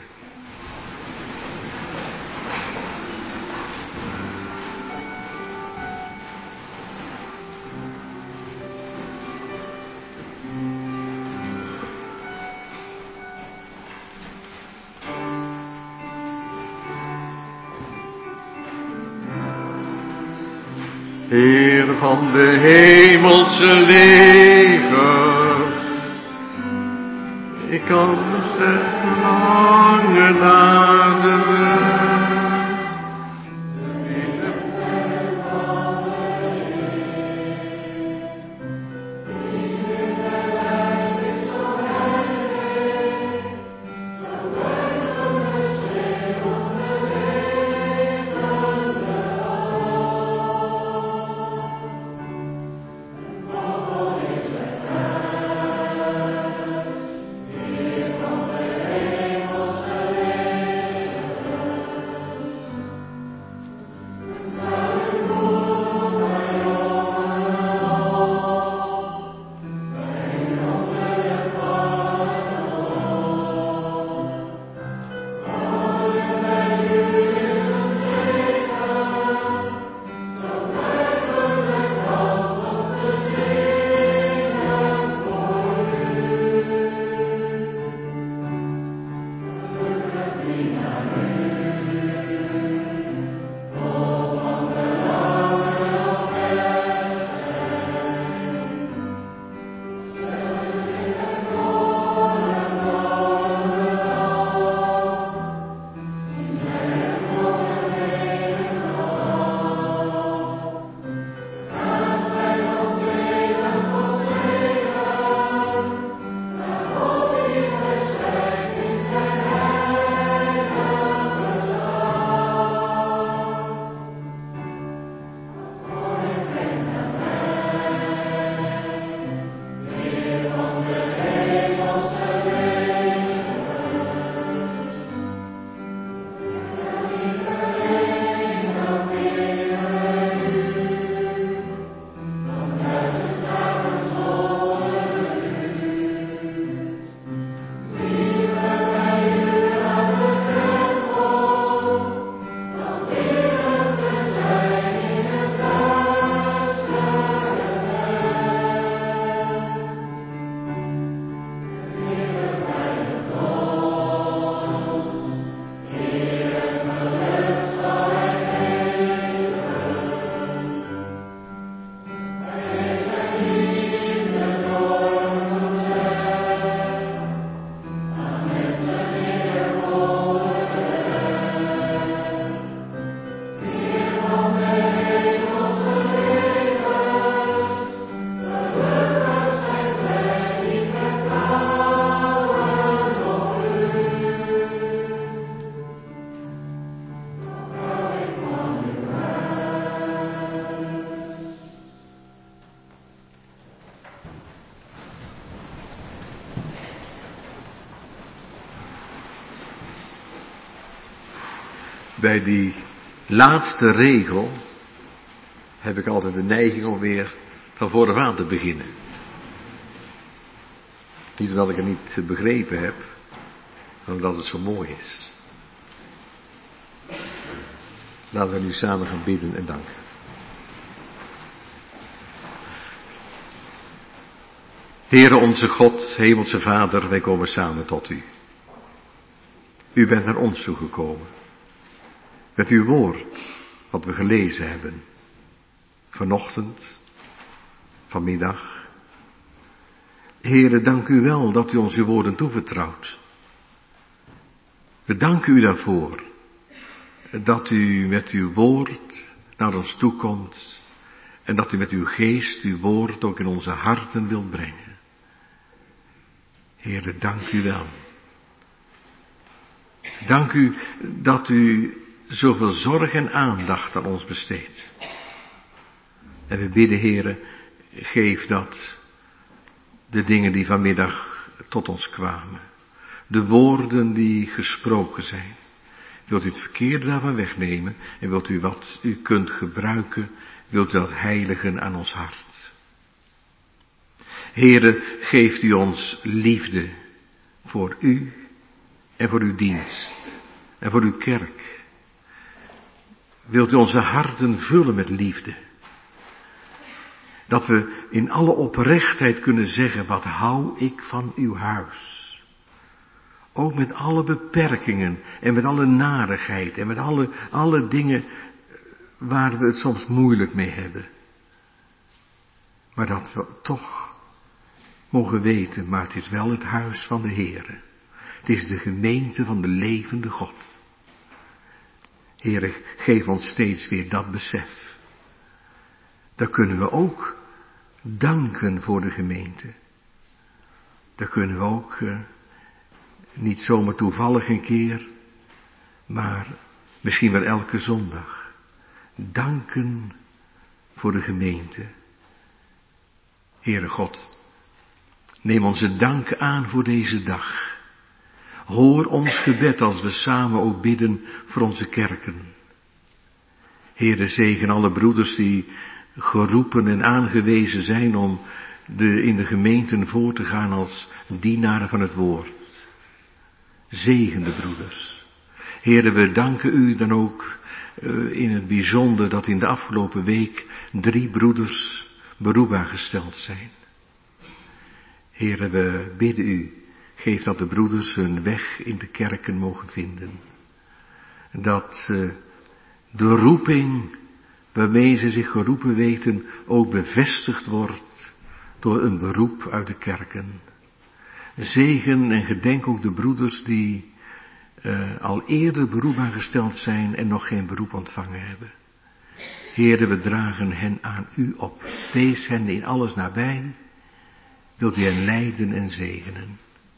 Heer van de hemelse legers, ik kan slechts verlangen naar de weg. Bij die laatste regel heb ik altijd de neiging om weer van vooraf aan te beginnen. Niet omdat ik het niet begrepen heb, maar omdat het zo mooi is. Laten we nu samen gaan bidden en danken. Heere onze God, Hemelse Vader, wij komen samen tot u. U bent naar ons toegekomen. Met uw woord, wat we gelezen hebben. Vanochtend, vanmiddag. Heere, dank u wel dat u ons uw woorden toevertrouwt. We danken u daarvoor. Dat u met uw woord naar ons toekomt. En dat u met uw geest uw woord ook in onze harten wilt brengen. Heere, dank u wel. Dank u dat u zoveel zorg en aandacht aan ons besteedt. En we bidden, Heere, geef dat de dingen die vanmiddag tot ons kwamen, de woorden die gesproken zijn, wilt u het verkeerde daarvan wegnemen en wilt u wat u kunt gebruiken, wilt u dat heiligen aan ons hart. Heere, geeft u ons liefde voor u en voor uw dienst en voor uw kerk. Wilt u onze harten vullen met liefde. Dat we in alle oprechtheid kunnen zeggen, wat hou ik van uw huis. Ook met alle beperkingen en met alle narigheid en met alle, alle dingen waar we het soms moeilijk mee hebben. Maar dat we toch mogen weten, maar het is wel het huis van de Heere. Het is de gemeente van de levende God. Heere, geef ons steeds weer dat besef. Daar kunnen we ook danken voor de gemeente. Daar kunnen we ook uh, niet zomaar toevallig een keer, maar misschien wel elke zondag danken voor de gemeente. Heere God, neem onze dank aan voor deze dag. Hoor ons gebed als we samen ook bidden voor onze kerken. Heere, zegen alle broeders die geroepen en aangewezen zijn om de, in de gemeenten voor te gaan als dienaren van het woord. Zegen de broeders. Heere, we danken u dan ook uh, in het bijzonder dat in de afgelopen week drie broeders beroepbaar gesteld zijn. Heere, we bidden u, geef dat de broeders hun weg in de kerken mogen vinden. Dat uh, de roeping waarmee ze zich geroepen weten ook bevestigd wordt door een beroep uit de kerken. Zegen en gedenk ook de broeders die uh, al eerder beroepbaar gesteld zijn en nog geen beroep ontvangen hebben. Heere, we dragen hen aan u op. Wees hen in alles nabij. Wilt u hen leiden en zegenen.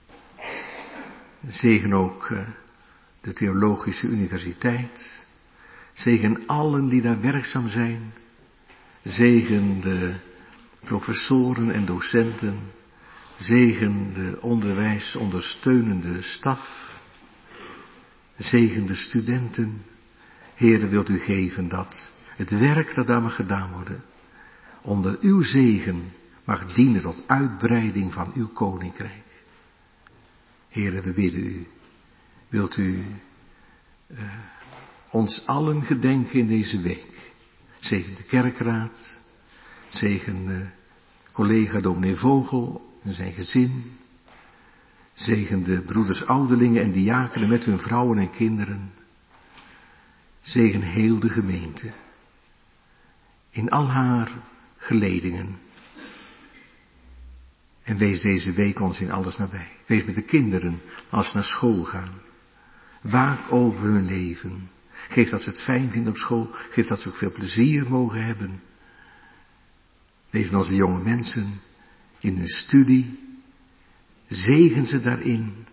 Zegen ook uh, de Theologische Universiteit. Zegen allen die daar werkzaam zijn. Zegen de professoren en docenten. Zegen de onderwijsondersteunende staf. Zegen de studenten. Heere, wilt u geven dat het werk dat daar mag gedaan worden, onder uw zegen mag dienen tot uitbreiding van uw koninkrijk. Heere, we bidden u, wilt u uh, ons allen gedenken in deze week. Zegen de kerkraad, zegen uh, collega dominee Vogel en zijn gezin, zegen de broeders ouderlingen en diakenen met hun vrouwen en kinderen, zegen heel de gemeente, in al haar geledingen. En wees deze week ons in alles nabij. Wees met de kinderen als ze naar school gaan. Waak over hun leven. Geef dat ze het fijn vinden op school. Geef dat ze ook veel plezier mogen hebben. Wees met onze jonge mensen in hun studie. Zegen ze daarin.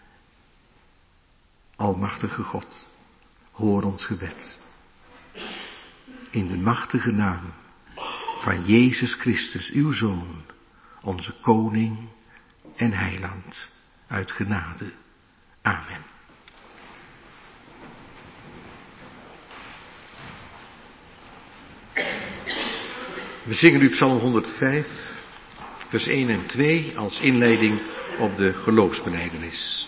Almachtige God, hoor ons gebed. In de machtige naam van Jezus Christus, uw Zoon, onze Koning en Heiland, uit genade. Amen. We zingen nu Psalm honderdvijf, vers één en twee als inleiding op de geloofsbelijdenis.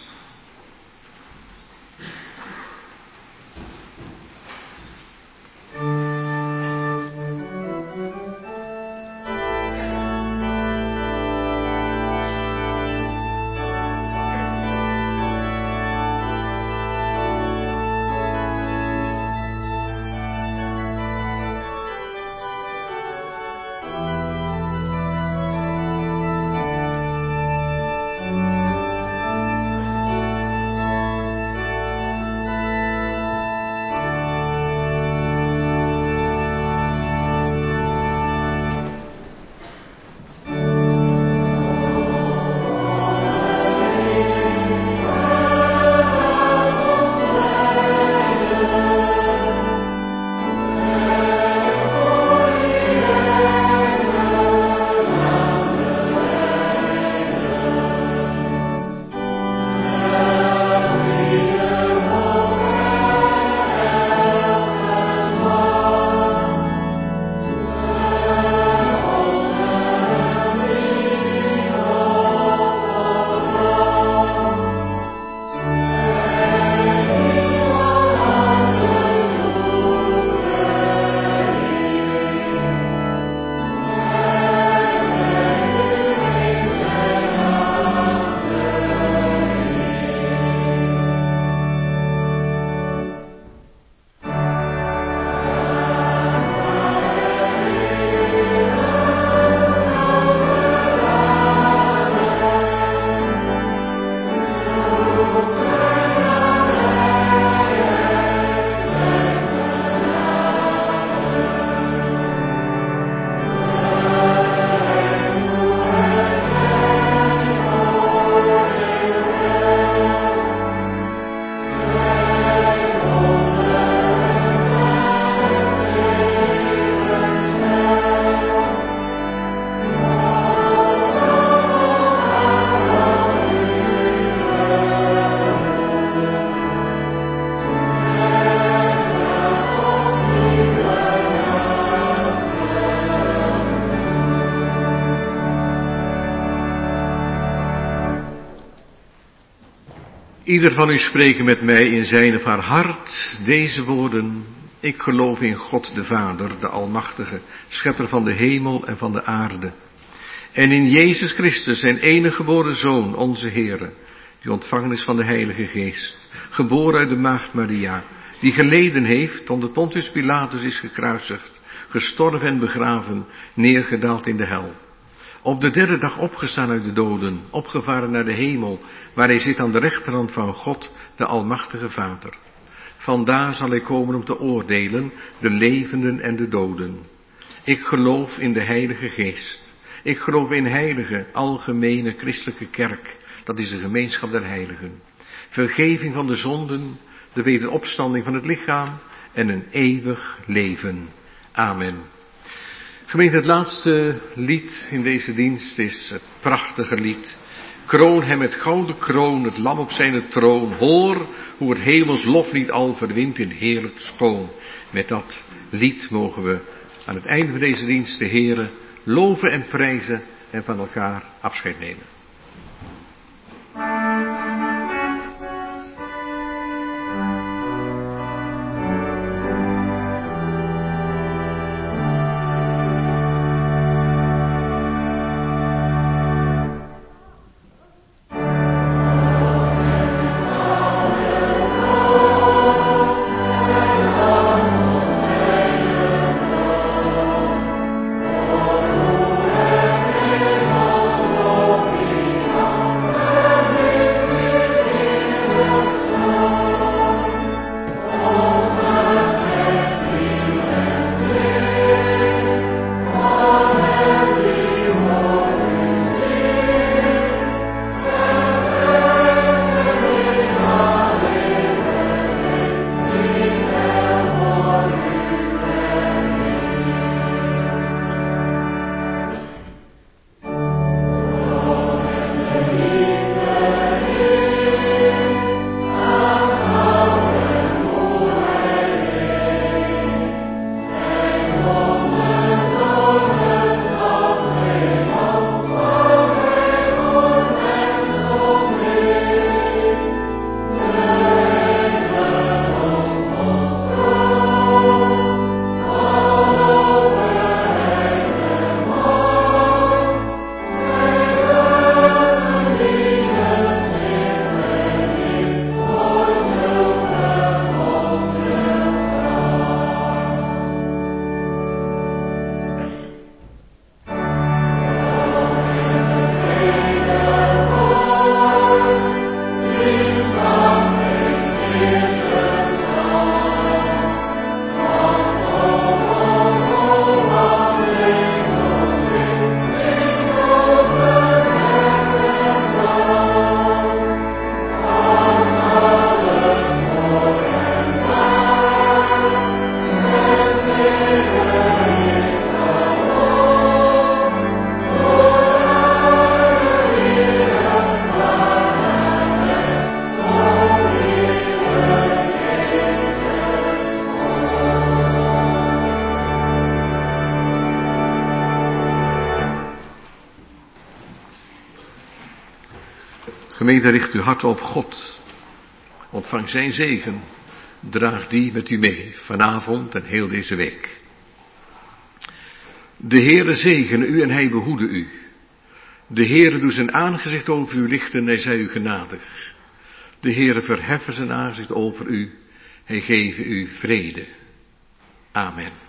Ieder van u spreken met mij in zijn of haar hart deze woorden. Ik geloof in God de Vader, de Almachtige, Schepper van de hemel en van de aarde. En in Jezus Christus, zijn enige geboren Zoon, onze Heere, die ontvangen is van de Heilige Geest, geboren uit de Maagd Maria, die geleden heeft, onder Pontius Pilatus is gekruisigd, gestorven en begraven, neergedaald in de hel. Op de derde dag opgestaan uit de doden, opgevaren naar de hemel, waar hij zit aan de rechterhand van God, de Almachtige Vader. Vandaar zal hij komen om te oordelen, de levenden en de doden. Ik geloof in de Heilige Geest. Ik geloof in heilige, algemene christelijke kerk, dat is de gemeenschap der heiligen. Vergeving van de zonden, de wederopstanding van het lichaam en een eeuwig leven. Amen. Gemeente, het laatste lied in deze dienst is het prachtige lied. Kroon hem met gouden kroon, het lam op zijn troon. Hoor hoe het hemels loflied al verwint in heerlijk schoon. Met dat lied mogen we aan het einde van deze dienst de Heere loven en prijzen en van elkaar afscheid nemen. Glory Gemeente, richt uw hart op God. Ontvang zijn zegen. Draag die met u mee, vanavond en heel deze week. De Heere zegene u en hij behoede u. De Heere doet zijn aangezicht over u lichten en hij zij u genadig. De Heere verheffen zijn aangezicht over u, hij geven u vrede. Amen.